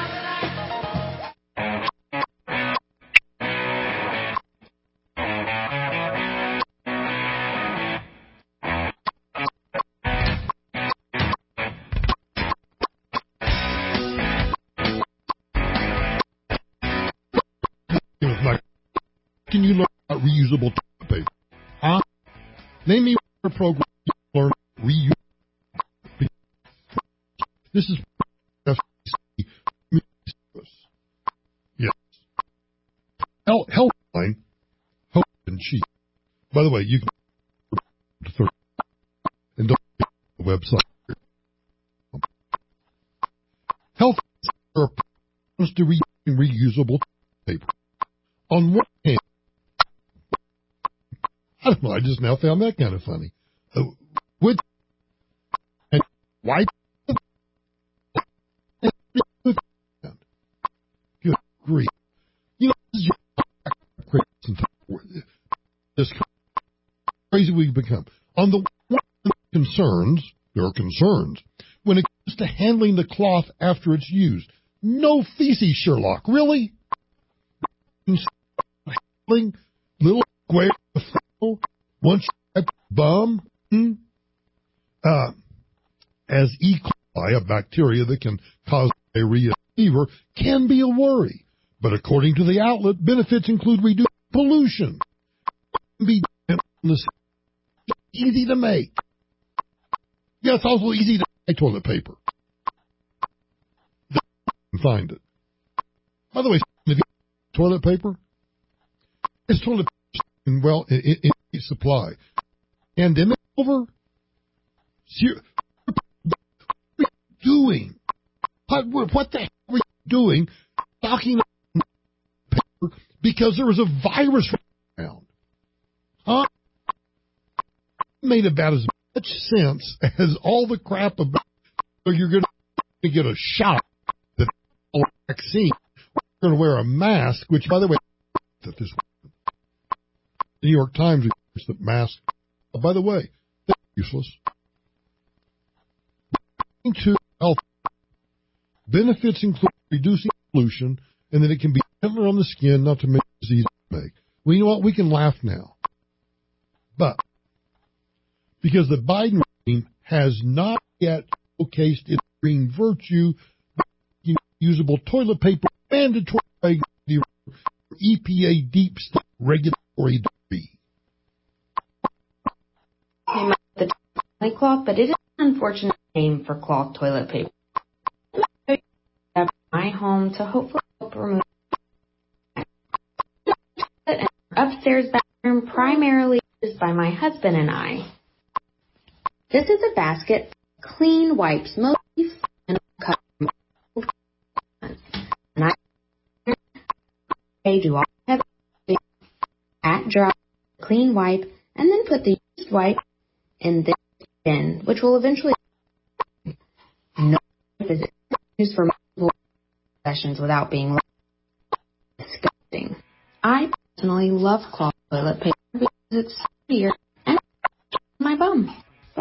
Can you learn about reusable toilet paper? Huh? Name me a program you learn reusable. This is F C C. Yes. Health, Healthline, Hope and Cheap. By the way, you can to third and don't the website. Health are to reusing reusable paper. On one hand, I don't know, I just now found that kind of funny. Uh, with and wipe good grief. You know, this is this crazy we become. On the one concerns, there are concerns when it comes to handling the cloth after it's used. No feces, Sherlock. Really? Handling little square once you bum. Hmm? Uh, as E. coli, a bacteria that can cause diarrhea and fever, can be a worry. But according to the outlet, benefits include reduced pollution. Be easy to make. Yeah, it's also easy to buy toilet paper. Find it. By the way, toilet paper, it's toilet paper in well in, in, in supply. Pandemic over. What are you doing? What, what the hell are you doing? Stocking paper because there was a virus around. Huh? It made about as much sense as all the crap about so you're going to get a shot, the vaccine. You're going to wear a mask, which, by the way, that this the New York Times reports that masks, oh, by the way, they're useless. To health benefits include reducing pollution, and that it can be gentler on the skin, not to make it easy to make. Well, you know what? We can laugh now. But because the Biden regime has not yet showcased its green virtue, usable toilet paper mandatory for E P A deep state regulatory debris. Came up with the toilet cloth, but it is an unfortunate name for cloth toilet paper. My home to hopefully help remove an upstairs bathroom primarily used by my husband and I. This is a basket for clean wipes, mostly and cut from old ones. And I do all heavy at dry, clean wipe, and then put the used wipe in this bin, which will eventually no visit used for multiple sessions without being disgusting. I personally love cloth toilet paper because it's sturdier and my bum.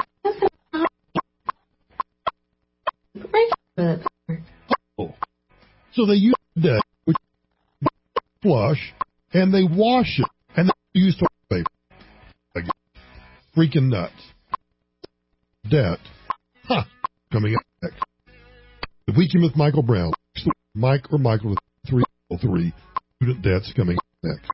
Oh. So they use that which flush and they wash it and they use toilet paper. Again, freaking nuts. Debt. Huh. Coming up next. The Weekend with Michael Brown. Mike or Michael with three oh three. Student debts coming up next.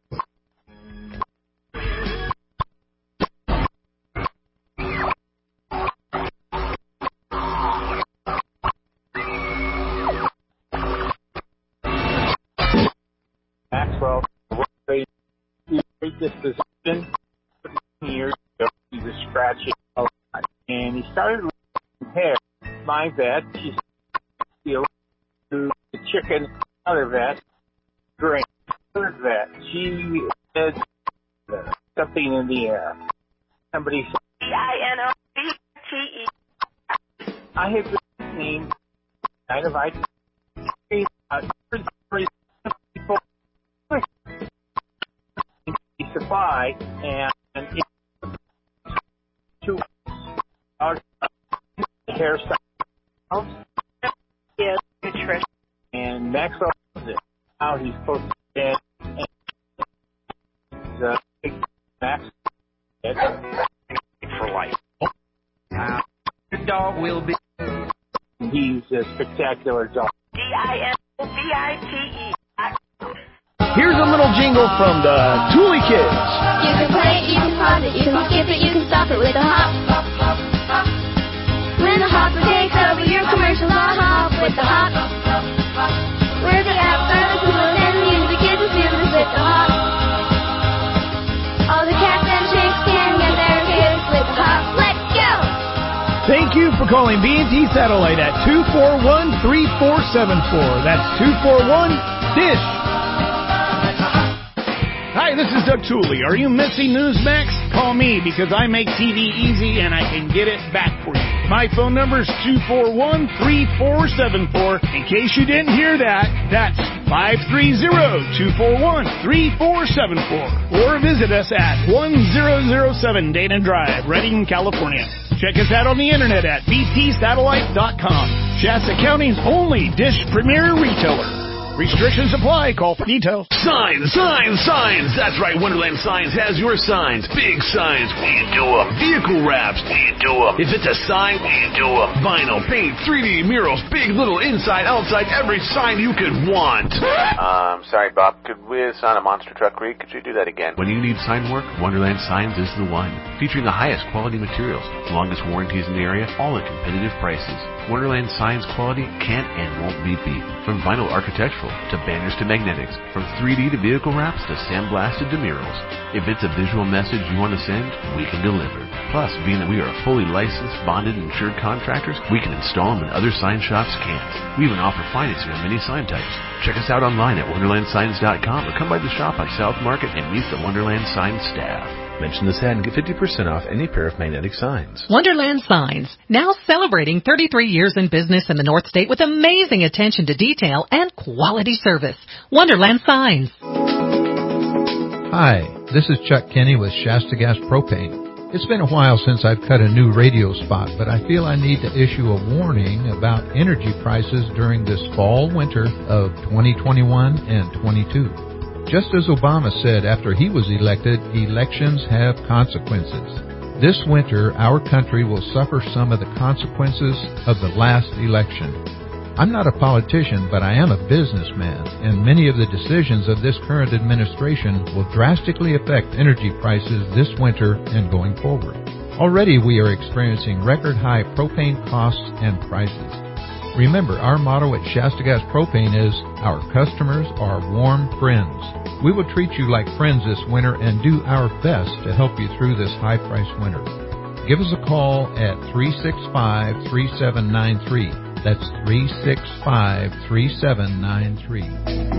Maxwell, great disposition. Years ago, he was scratching a lot, and he started losing hair. My vet, she's to the chicken other vet, drink third vet. She said something in the air. Somebody said, D I N O B T E. I have been listening kind of I uh, people supply and, and to our hairstyle. Yes, nutrition. And Maxwell knows it. How he's supposed to get the big Max for life. Uh, the dog will be. He's a spectacular dog. D I N O B I T E. Here's a little jingle from the Thule Kids. You can play it, you can pause it, you can skip it, you can stop it with a hop. When the hopper takes over your commercials, I'll hop with the hop. Where the apps are the coolest and the music is the smoothest with the hop. All the cats and chicks can get their kicks with the hop. Let's go! Thank you for calling B and T Satellite at two four one, three four seven four. That's two four one, D I S H. Hi, this is Doug Tooley. Are you missing Newsmax? Call me because I make T V easy and I can get it back for you. My phone number is two four one, three four seven four. In case you didn't hear that, that's five three zero, two four one, three four seven four. Or visit us at one thousand seven Dana Drive, Redding, California. Check us out on the internet at b t satellite dot com. Shasta County's only Dish Premier retailer. Restrictions apply. Call for details. Signs, signs, signs. That's right. Wonderland Signs has your signs. Big signs. We do them. Vehicle wraps. We do them. If it's a sign, we do them. Vinyl, paint, three D murals, big, little, inside, outside, every sign you could want. Um, sorry, Bob. Could we sign a monster truck read? Could you do that again? When you need sign work, Wonderland Signs is the one. Featuring the highest quality materials, longest warranties in the area, all at competitive prices. Wonderland Signs quality can't and won't be beat. From vinyl architectural to banners to magnetics, from three D to vehicle wraps to sandblasted to murals. If it's a visual message you want to send, we can deliver. Plus, being that we are fully licensed, bonded, and insured contractors, we can install them when other sign shops can't. We even offer financing on many sign types. Check us out online at wonderland signs dot com or come by the shop on South Market and meet the Wonderland Signs staff. Mention this ad and get fifty percent off any pair of magnetic signs. Wonderland Signs, now celebrating thirty-three years in business in the North State with amazing attention to detail and quality service. Wonderland Signs. Hi, this is Chuck Kenny with Shasta Gas Propane. It's been a while since I've cut a new radio spot, but I feel I need to issue a warning about energy prices during this fall winter of twenty twenty-one and twenty-two. Just as Obama said after he was elected, elections have consequences. This winter, our country will suffer some of the consequences of the last election. I'm not a politician, but I am a businessman, and many of the decisions of this current administration will drastically affect energy prices this winter and going forward. Already we are experiencing record-high propane costs and prices. Remember, our motto at Shasta Gas Propane is, our customers are warm friends. We will treat you like friends this winter and do our best to help you through this high-priced winter. Give us a call at three six five, three seven nine three. That's three six five, three seven nine three.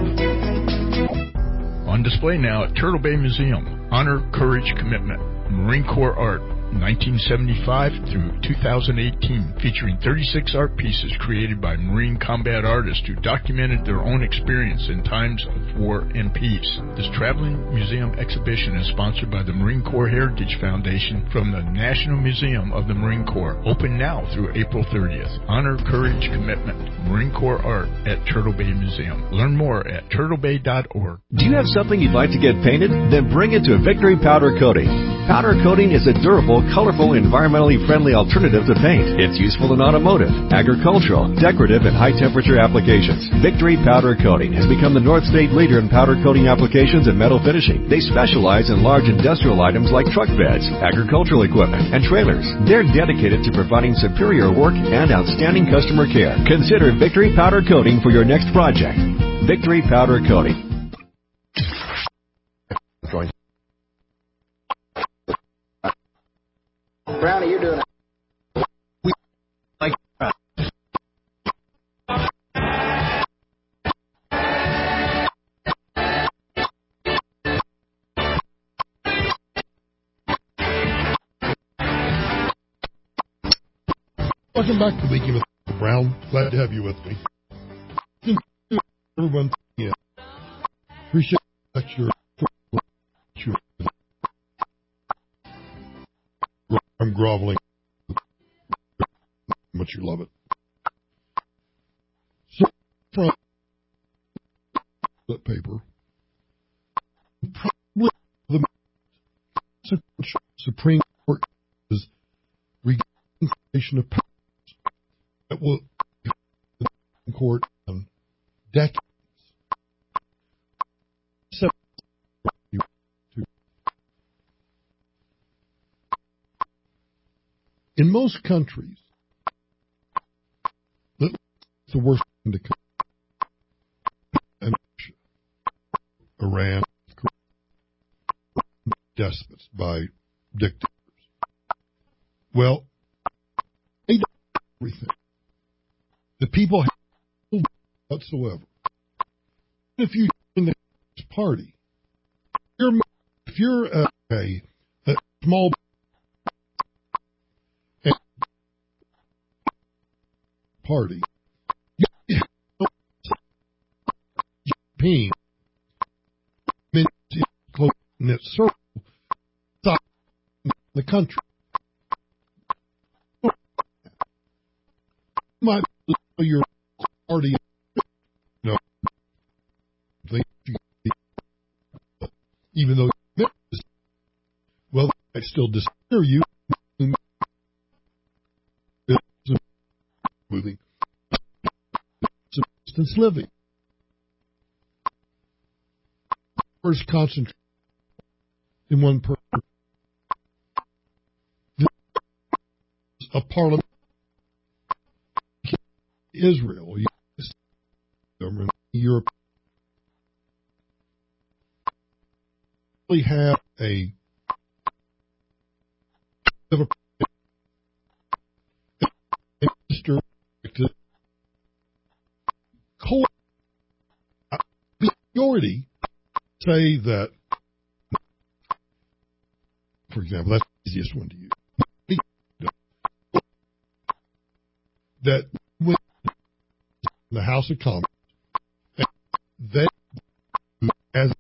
On display now at Turtle Bay Museum, Honor, Courage, Commitment, Marine Corps Art, nineteen seventy-five through two thousand eighteen, featuring thirty-six art pieces created by Marine combat artists who documented their own experience in times of war and peace. This traveling museum exhibition is sponsored by the Marine Corps Heritage Foundation from the National Museum of the Marine Corps. Open now through April thirtieth. Honor, Courage, Commitment, Marine Corps Art at Turtle Bay Museum. Learn more at turtle bay dot org. Do you have something you'd like to get painted? Then bring it to Victory Powder Coating. Powder coating is a durable, colorful, environmentally friendly alternative to paint. It's useful in automotive, agricultural, decorative, and high-temperature applications. Victory Powder Coating has become the North State leader in powder coating applications and metal finishing. They specialize in large industrial items like truck beds, agricultural equipment, and trailers. They're dedicated to providing superior work and outstanding customer care. Consider Victory Powder Coating for your next project. Victory Powder Coating. Join. Brownie, you're doing it. We like that. Welcome back to Weekend with Brown. Glad to have you with me. Everyone, yeah. Appreciate your. I'm groveling. Much you love it. So, from that paper, probably the Supreme Court is regarding of powers that will the court in decades. In most countries, the worst thing to come. Iran, despots by dictators. Well, they do everything. The people have no whatsoever. If you join the party, your if you're a, a, a small party, European close knit circle in the country. You might be your party, you know, even though well, I still disappear you. Moving substance living. First concentrate in one person. A parliament, Israel, government, Europe, really have a of a minister majority say that, for example, that's the easiest one to use. That when the House of Commons, they as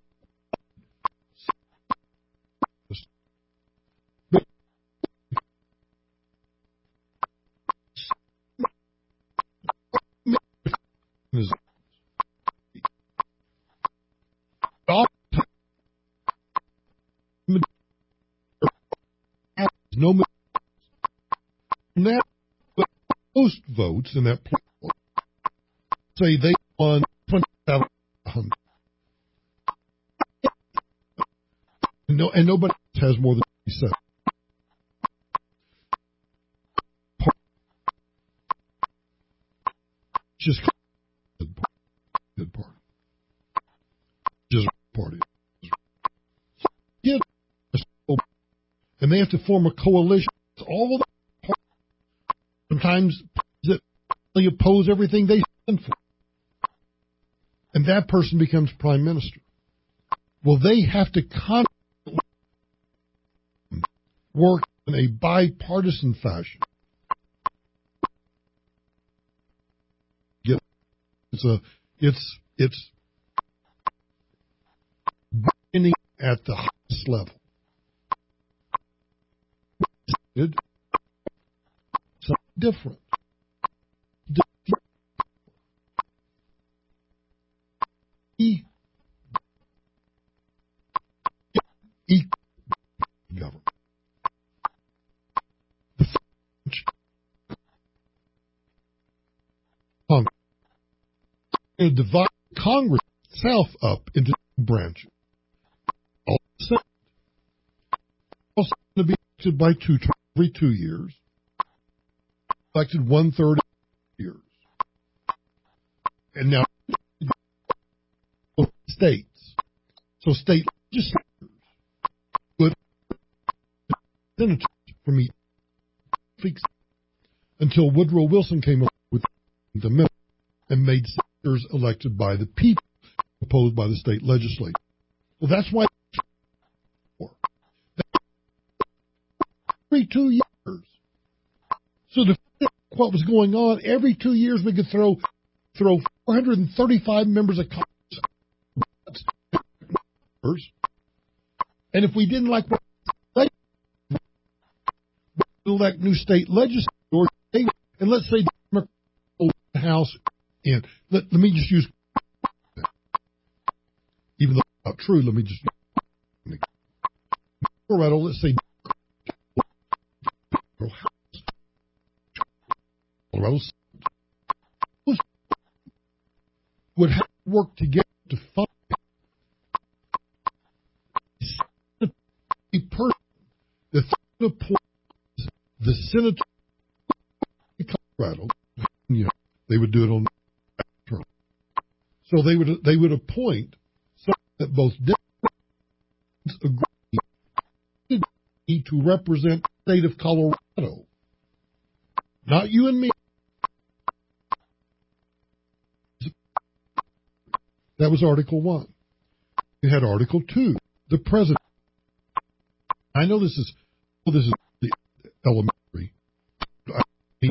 no that most votes in that platform say they won twenty-seven hundred. No, and nobody has more than twenty-seven. Just good party. Good party. Just party. Get and they have to form a coalition. All the parties sometimes that they oppose everything they stand for, and that person becomes prime minister. Well, they have to constantly work in a bipartisan fashion. It's a, it's, it's beginning at the highest level. It's something different. different. E- e- government. The French Congress. They divide Congress itself up into two branches. All the Senate. Also going to be elected by two terms every two years. Elected one third years. And now states. So state legislators would senators from each until Woodrow Wilson came up with the amendment and made senators elected by the people, proposed by the state legislature. Well, that's why every two years. So to fit what was going on, every two years we could throw throw four hundred thirty-five members of Congress. And if we didn't like what they elect new state legislators, and let's say the House in, let, let me just use, even though it's not true, let me just use Colorado, let's say Colorado would have to work together to find a person that appoints the senator of Colorado. You know, they would do it on term. So they would they would appoint someone that both Democrats agree to represent the state of Colorado. Not you and me. That was Article One. You had Article Two. The president I know this is well, this is the elementary. I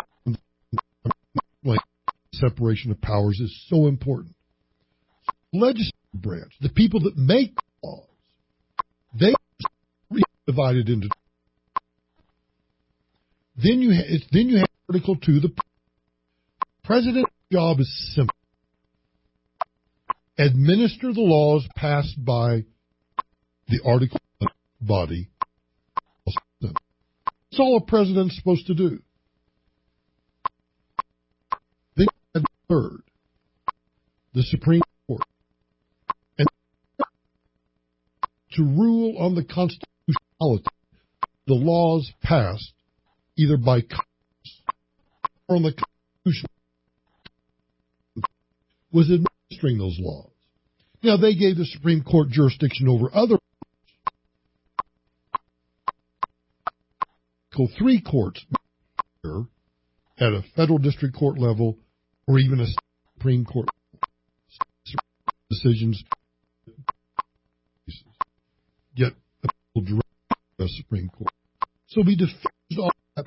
think separation of powers is so important. Legislative branch, the people that make laws, they are divided into. Then you ha- then you have Article Two. The president's job is simple: administer the laws passed by the Article body. That's all a president's supposed to do. Then you have third, the Supreme Court, and to rule on the constitutionality, the laws passed either by Congress or on the Constitution, was administering those laws. Now, they gave the Supreme Court jurisdiction over other three courts at a federal district court level or even a Supreme Court decisions get appealed directly to the Supreme Court. So we diffused all that.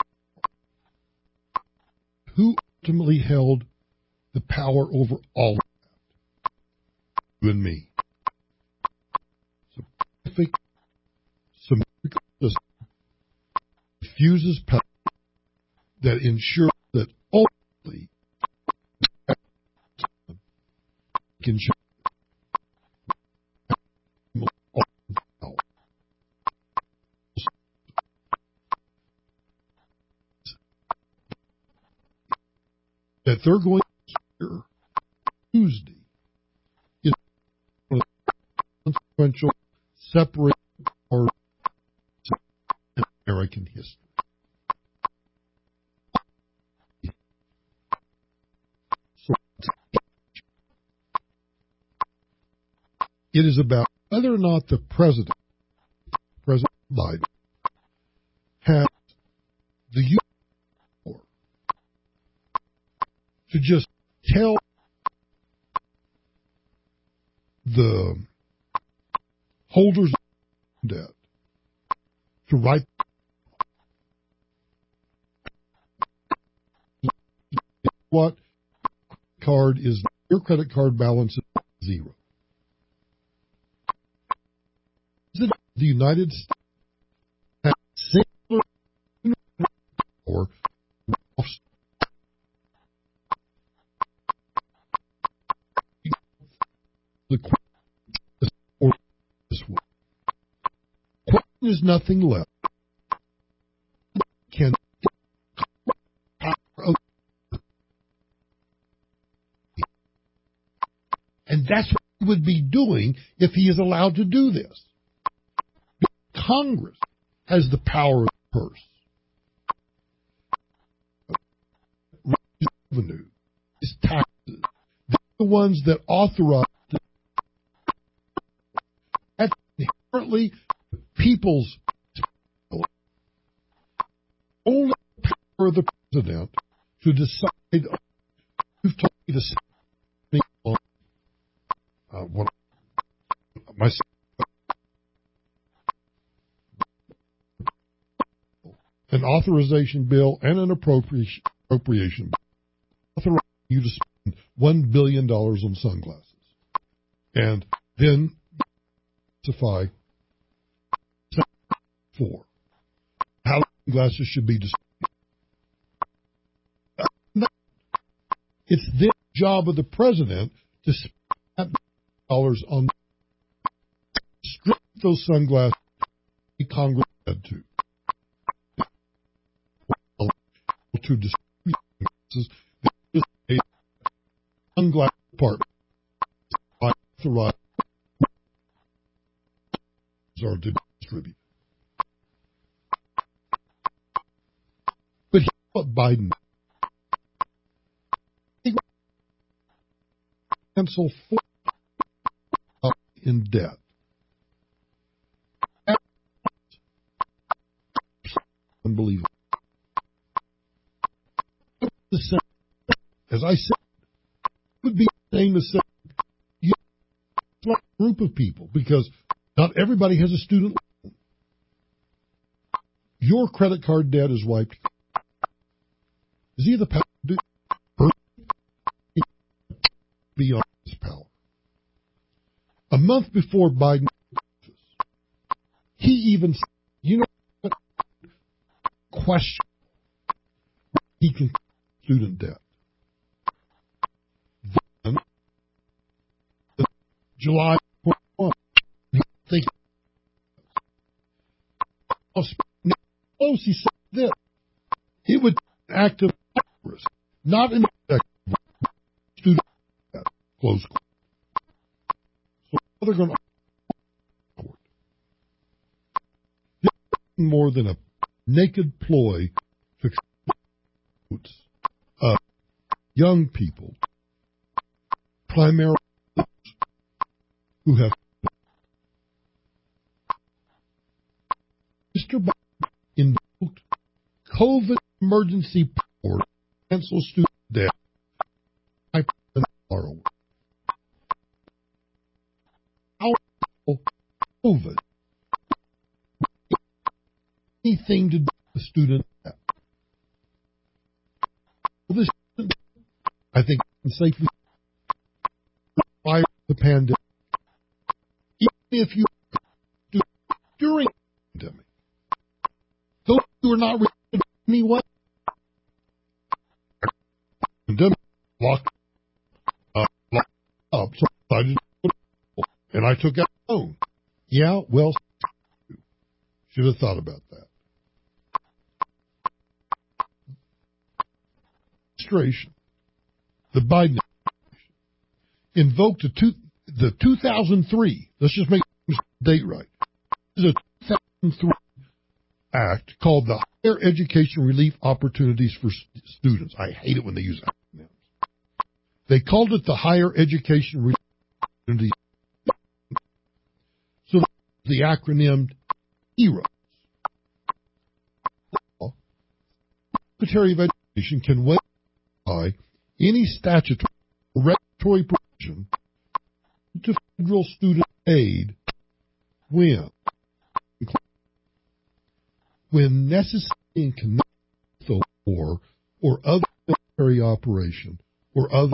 Who ultimately held the power over all of that? You and me. So perfect, symmetrical system diffuses power that ensures that ultimately can show that they're going to hear Tuesday is one of the consequential separate parts in American history. So it is about whether or not the president, President Biden, has the use to just tell the holders of debt to write what card is your credit card balance is zero. The United States has singular power the question is nothing less. Can and that's what he would be doing if he is allowed to do this. Congress has the power of the purse. Revenue is taxes. They're the ones that authorize. That's inherently the people's only power of the president to decide. You've told me to say on uh, what my an authorization bill and an appropriation appropriation bill authorizing you to spend one billion dollars on sunglasses, and then specify for how sunglasses should be distributed. It's the job of the president to spend dollars on strip those sunglasses. Congress had to. To distribute sunglasses, a sunglass department authorized are to distribute. But here's what Biden he cancel four up in debt. Unbelievable. As I said, it would be the same as saying you have a group of people because not everybody has a student loan. your credit card debt is wiped. Is he the power to do beyond his power? A month before Biden, he even said, you know what? Question. He can student debt. Then, July twenty-first, he think Pelosi said this. It would act of Congress, not an student debt. Close quote. So they're going to court. This is more than a naked ploy to votes of young people, primarily those who have. Mister Biden invoked COVID emergency power to cancel student debt. I borrow. How COVID anything to do with student debt? Well, this, I think, can safely prior to the pandemic. Even if you do during the pandemic, those who are not related anyway, pandemic locked, uh, locked up, so I didn't put it, and I took out a loan. Yeah, well, should have thought about that. Administration, the Biden administration, invoked a two, the two thousand three, let's just make the date right. This is a two thousand three act called the Higher Education Relief Opportunities for Students. I hate it when they use acronyms. They called it the Higher Education Relief Opportunities. So the acronym HEROES. Secretary of Education can waive any statutory or regulatory provision to federal student aid when when necessary in connection with a war or other military operation or other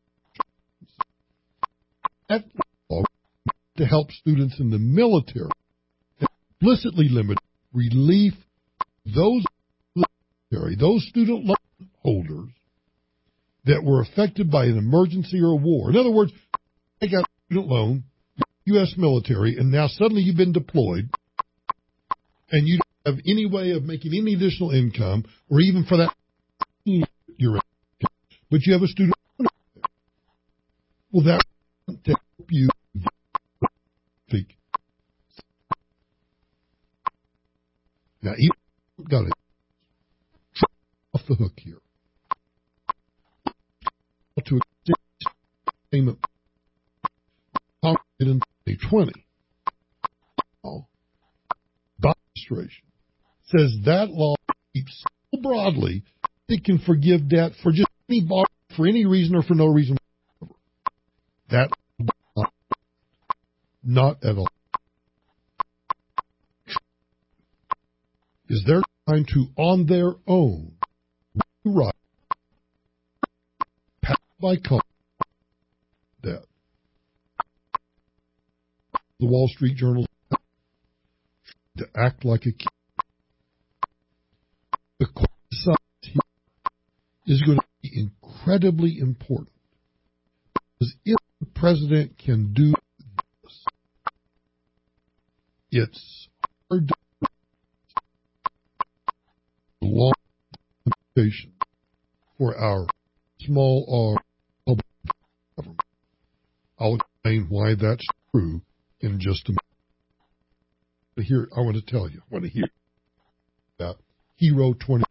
that law to help students in the military explicitly limit relief those military, those student loan holders that were affected by an emergency or a war. In other words, they got a student loan, U S military, and now suddenly you've been deployed, and you don't have any way of making any additional income, or even for that your income, but you have a student loan. Well, that to help you think. Now, you got it off the hook here. To extend payment in twenty twenty. Now, the administration says that law keeps so broadly it can forgive debt for just any borrow for any reason or for no reason whatsoever. That not at all. Is they're trying to on their own rewrite by Congress that the Wall Street Journal to act like a kid. The question here is going to be incredibly important because if the president can do this, it's hard to long implementation for our small R public government. I'll explain why that's true in just a minute. But here, I want to tell you, I want to hear about Hero twenty.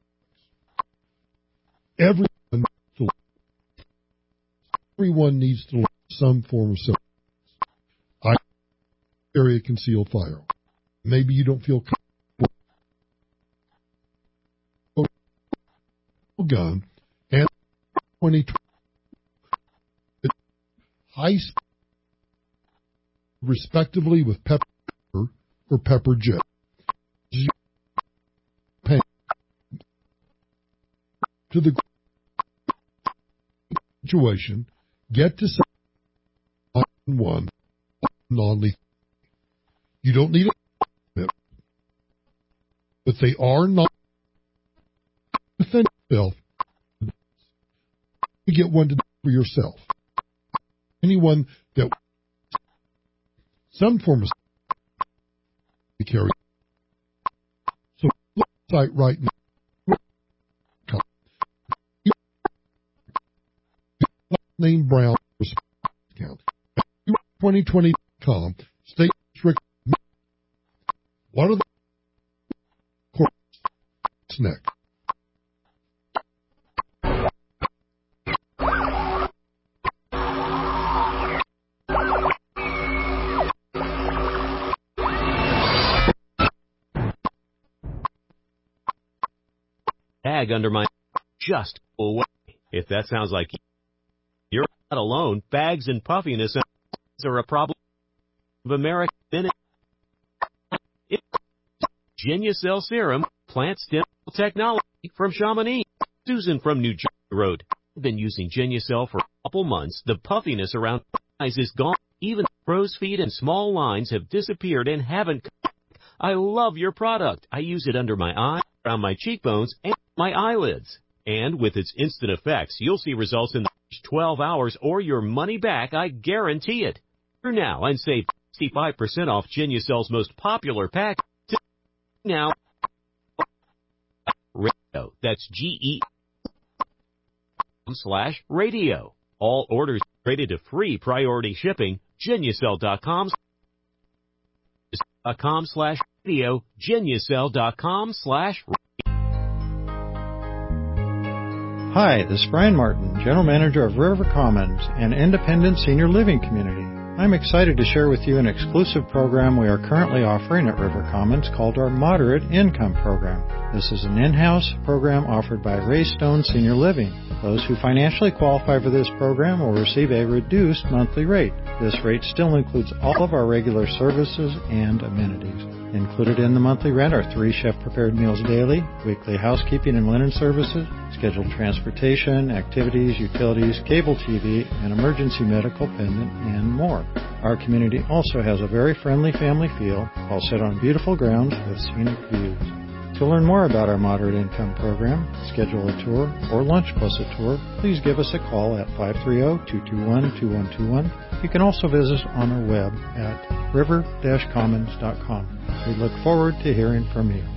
Everyone needs to, everyone needs to learn some form of self-defense. I carry a concealed firearm. Maybe you don't feel comfortable. Gun and twenty twenty high speed, respectively, with pepper or pepper jet. to the situation, get to one non-lethal. You don't need it, but they are not defend yourself. You get one to do for yourself. Anyone that some form of carry. So website right now. Name Brown account. twenty twenty dot com. State restrict. What are the courts next? Bag under my just go away. If that sounds like you, you're not alone. Bags and puffiness are a problem of American minute. Genucell Serum, plant stem technology from Chamonix. Susan from New Jersey wrote, I've been using Genucell for a couple months. The puffiness around my eyes is gone. Even crow's feet and small lines have disappeared and haven't come back. I love your product. I use it under my eye, around my cheekbones, and my eyelids. And with its instant effects, you'll see results in the next twelve hours or your money back. I guarantee it. For now, and save sixty-five percent off Genucell's most popular pack. Now, radio. That's G E slash radio. All orders rated to free priority shipping. Genucell dot com dot com slash radio. Genucell dot com slash radio. Hi, this is Brian Martin, General Manager of River Commons, an independent senior living community. I'm excited to share with you an exclusive program we are currently offering at River Commons called our Moderate Income Program. This is an in-house program offered by Ray Stone Senior Living. Those who financially qualify for this program will receive a reduced monthly rate. This rate still includes all of our regular services and amenities. Included in the monthly rent are three chef-prepared meals daily, weekly housekeeping and linen services, scheduled transportation, activities, utilities, cable T V, and emergency medical pendant, and more. Our community also has a very friendly family feel, all set on beautiful grounds with scenic views. To learn more about our Moderate Income Program, schedule a tour, or lunch plus a tour, please give us a call at five three zero, two two one, two one two one. You can also visit us on our web at river dash commons dot com. We look forward to hearing from you.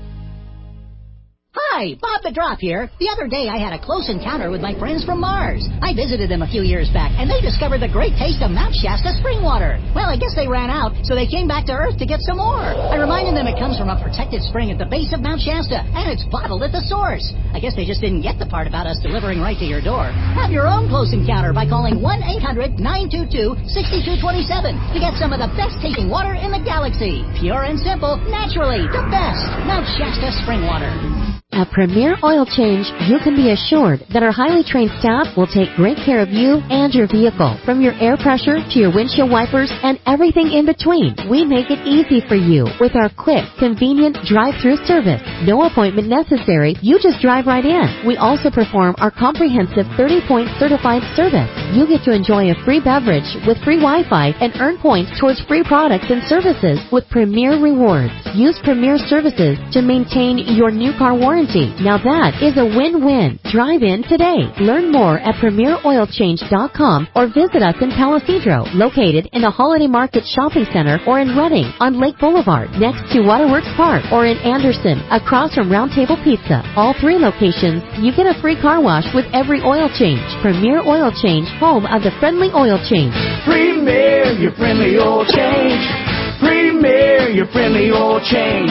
Hi, Bob the Drop here. The other day I had a close encounter with my friends from Mars. I visited them a few years back, and they discovered the great taste of Mount Shasta spring water. Well, I guess they ran out, so they came back to Earth to get some more. I reminded them it comes from a protected spring at the base of Mount Shasta, and it's bottled at the source. I guess they just didn't get the part about us delivering right to your door. Have your own close encounter by calling one eight hundred, nine two two, six two two seven to get some of the best tasting water in the galaxy. Pure and simple, naturally, the best. Mount Shasta spring water. At Premier Oil Change, you can be assured that our highly trained staff will take great care of you and your vehicle. From your air pressure to your windshield wipers and everything in between, we make it easy for you with our quick, convenient drive-through service. No appointment necessary. You just drive right in. We also perform our comprehensive thirty-point certified service. You get to enjoy a free beverage with free Wi-Fi and earn points towards free products and services with Premier Rewards. Use Premier Services to maintain your new car warranty. Now that is a win-win. Drive in today. Learn more at premier oil change dot com or visit us in Palisadro, located in the Holiday Market Shopping Center, or in Redding on Lake Boulevard next to Waterworks Park, or in Anderson across from Round Table Pizza. All three locations, you get a free car wash with every oil change. Premier Oil Change, home of the friendly oil change. Premier, your friendly oil change. Premier, your friendly oil change.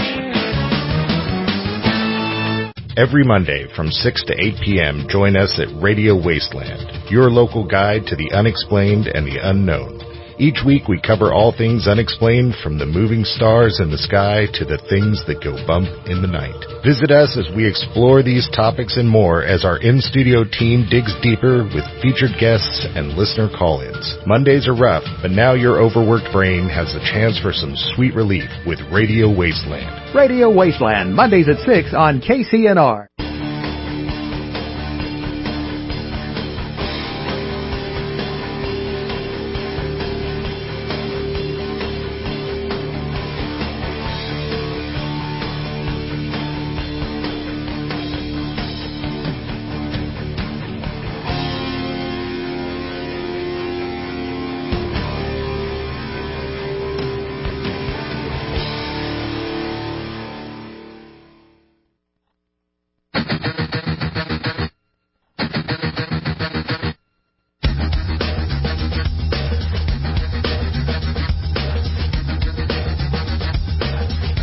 Every Monday from six to eight p.m., join us at Radio Wasteland, your local guide to the unexplained and the unknown. Each week we cover all things unexplained, from the moving stars in the sky to the things that go bump in the night. Visit us as we explore these topics and more as our in-studio team digs deeper with featured guests and listener call-ins. Mondays are rough, but now your overworked brain has a chance for some sweet relief with Radio Wasteland. Radio Wasteland, Mondays at six on K C N R.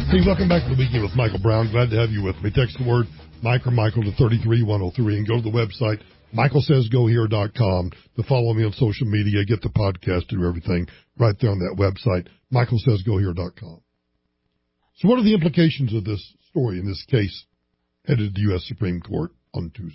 Hey, welcome back to the Weekend with Michael Brown. Glad to have you with me. Text the word Mike or Michael to three three one oh three and go to the website michael says go here dot com to follow me on social media, get the podcast, do everything right there on that website, michael says go here dot com. So what are the implications of this story in this case headed to the U S Supreme Court on Tuesday?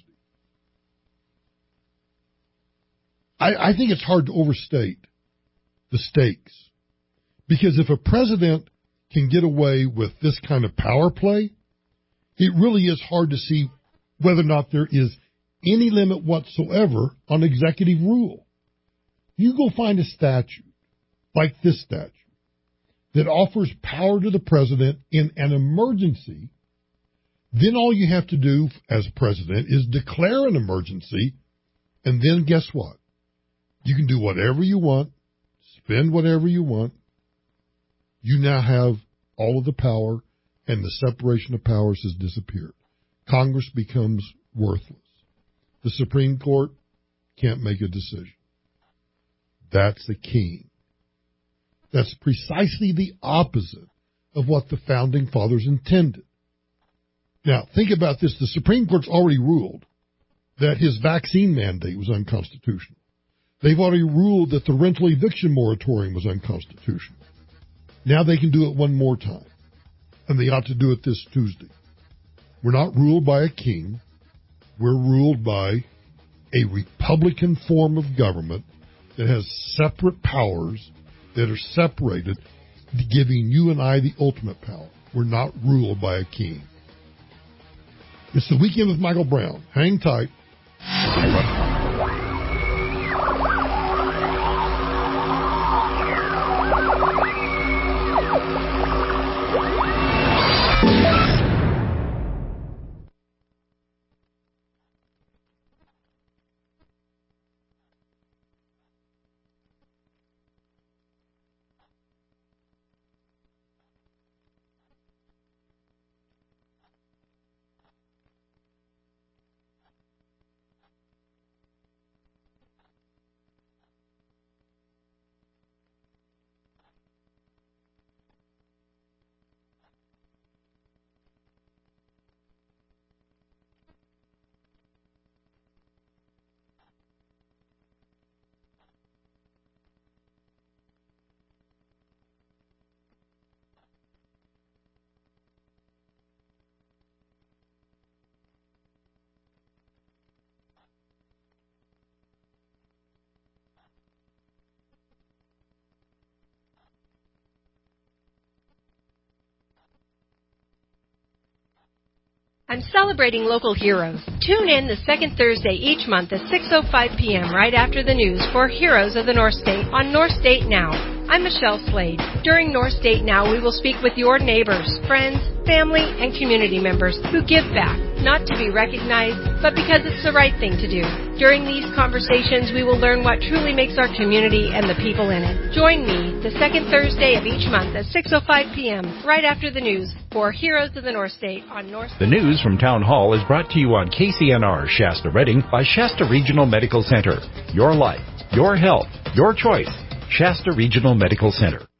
I, I think it's hard to overstate the stakes, because if a president can get away with this kind of power play, it really is hard to see whether or not there is any limit whatsoever on executive rule. You go find a statute like this statute that offers power to the president in an emergency, then all you have to do as president is declare an emergency, and then guess what? You can do whatever you want, spend whatever you want. You now have all of the power, and the separation of powers has disappeared. Congress becomes worthless. The Supreme Court can't make a decision. That's the king. That's precisely the opposite of what the Founding Fathers intended. Now, think about this. The Supreme Court's already ruled that his vaccine mandate was unconstitutional. They've already ruled that the rental eviction moratorium was unconstitutional. Now they can do it one more time, and they ought to do it this Tuesday. We're not ruled by a king. We're ruled by a Republican form of government that has separate powers that are separated, giving you and I the ultimate power. We're not ruled by a king. It's the Weekend with Michael Brown. Hang tight. I'm celebrating local heroes. Tune in the second Thursday each month at six oh five p.m. right after the news for Heroes of the North State on North State Now. I'm Michelle Slade. During North State Now, we will speak with your neighbors, friends, family, and community members who give back, not to be recognized, but because it's the right thing to do. During these conversations, we will learn what truly makes our community and the people in it. Join me the second Thursday of each month at six oh five p.m. right after the news for Heroes of the North State on North State. The news from Town Hall is brought to you on K C N R Shasta Redding by Shasta Regional Medical Center. Your life, your health, your choice. Shasta Regional Medical Center.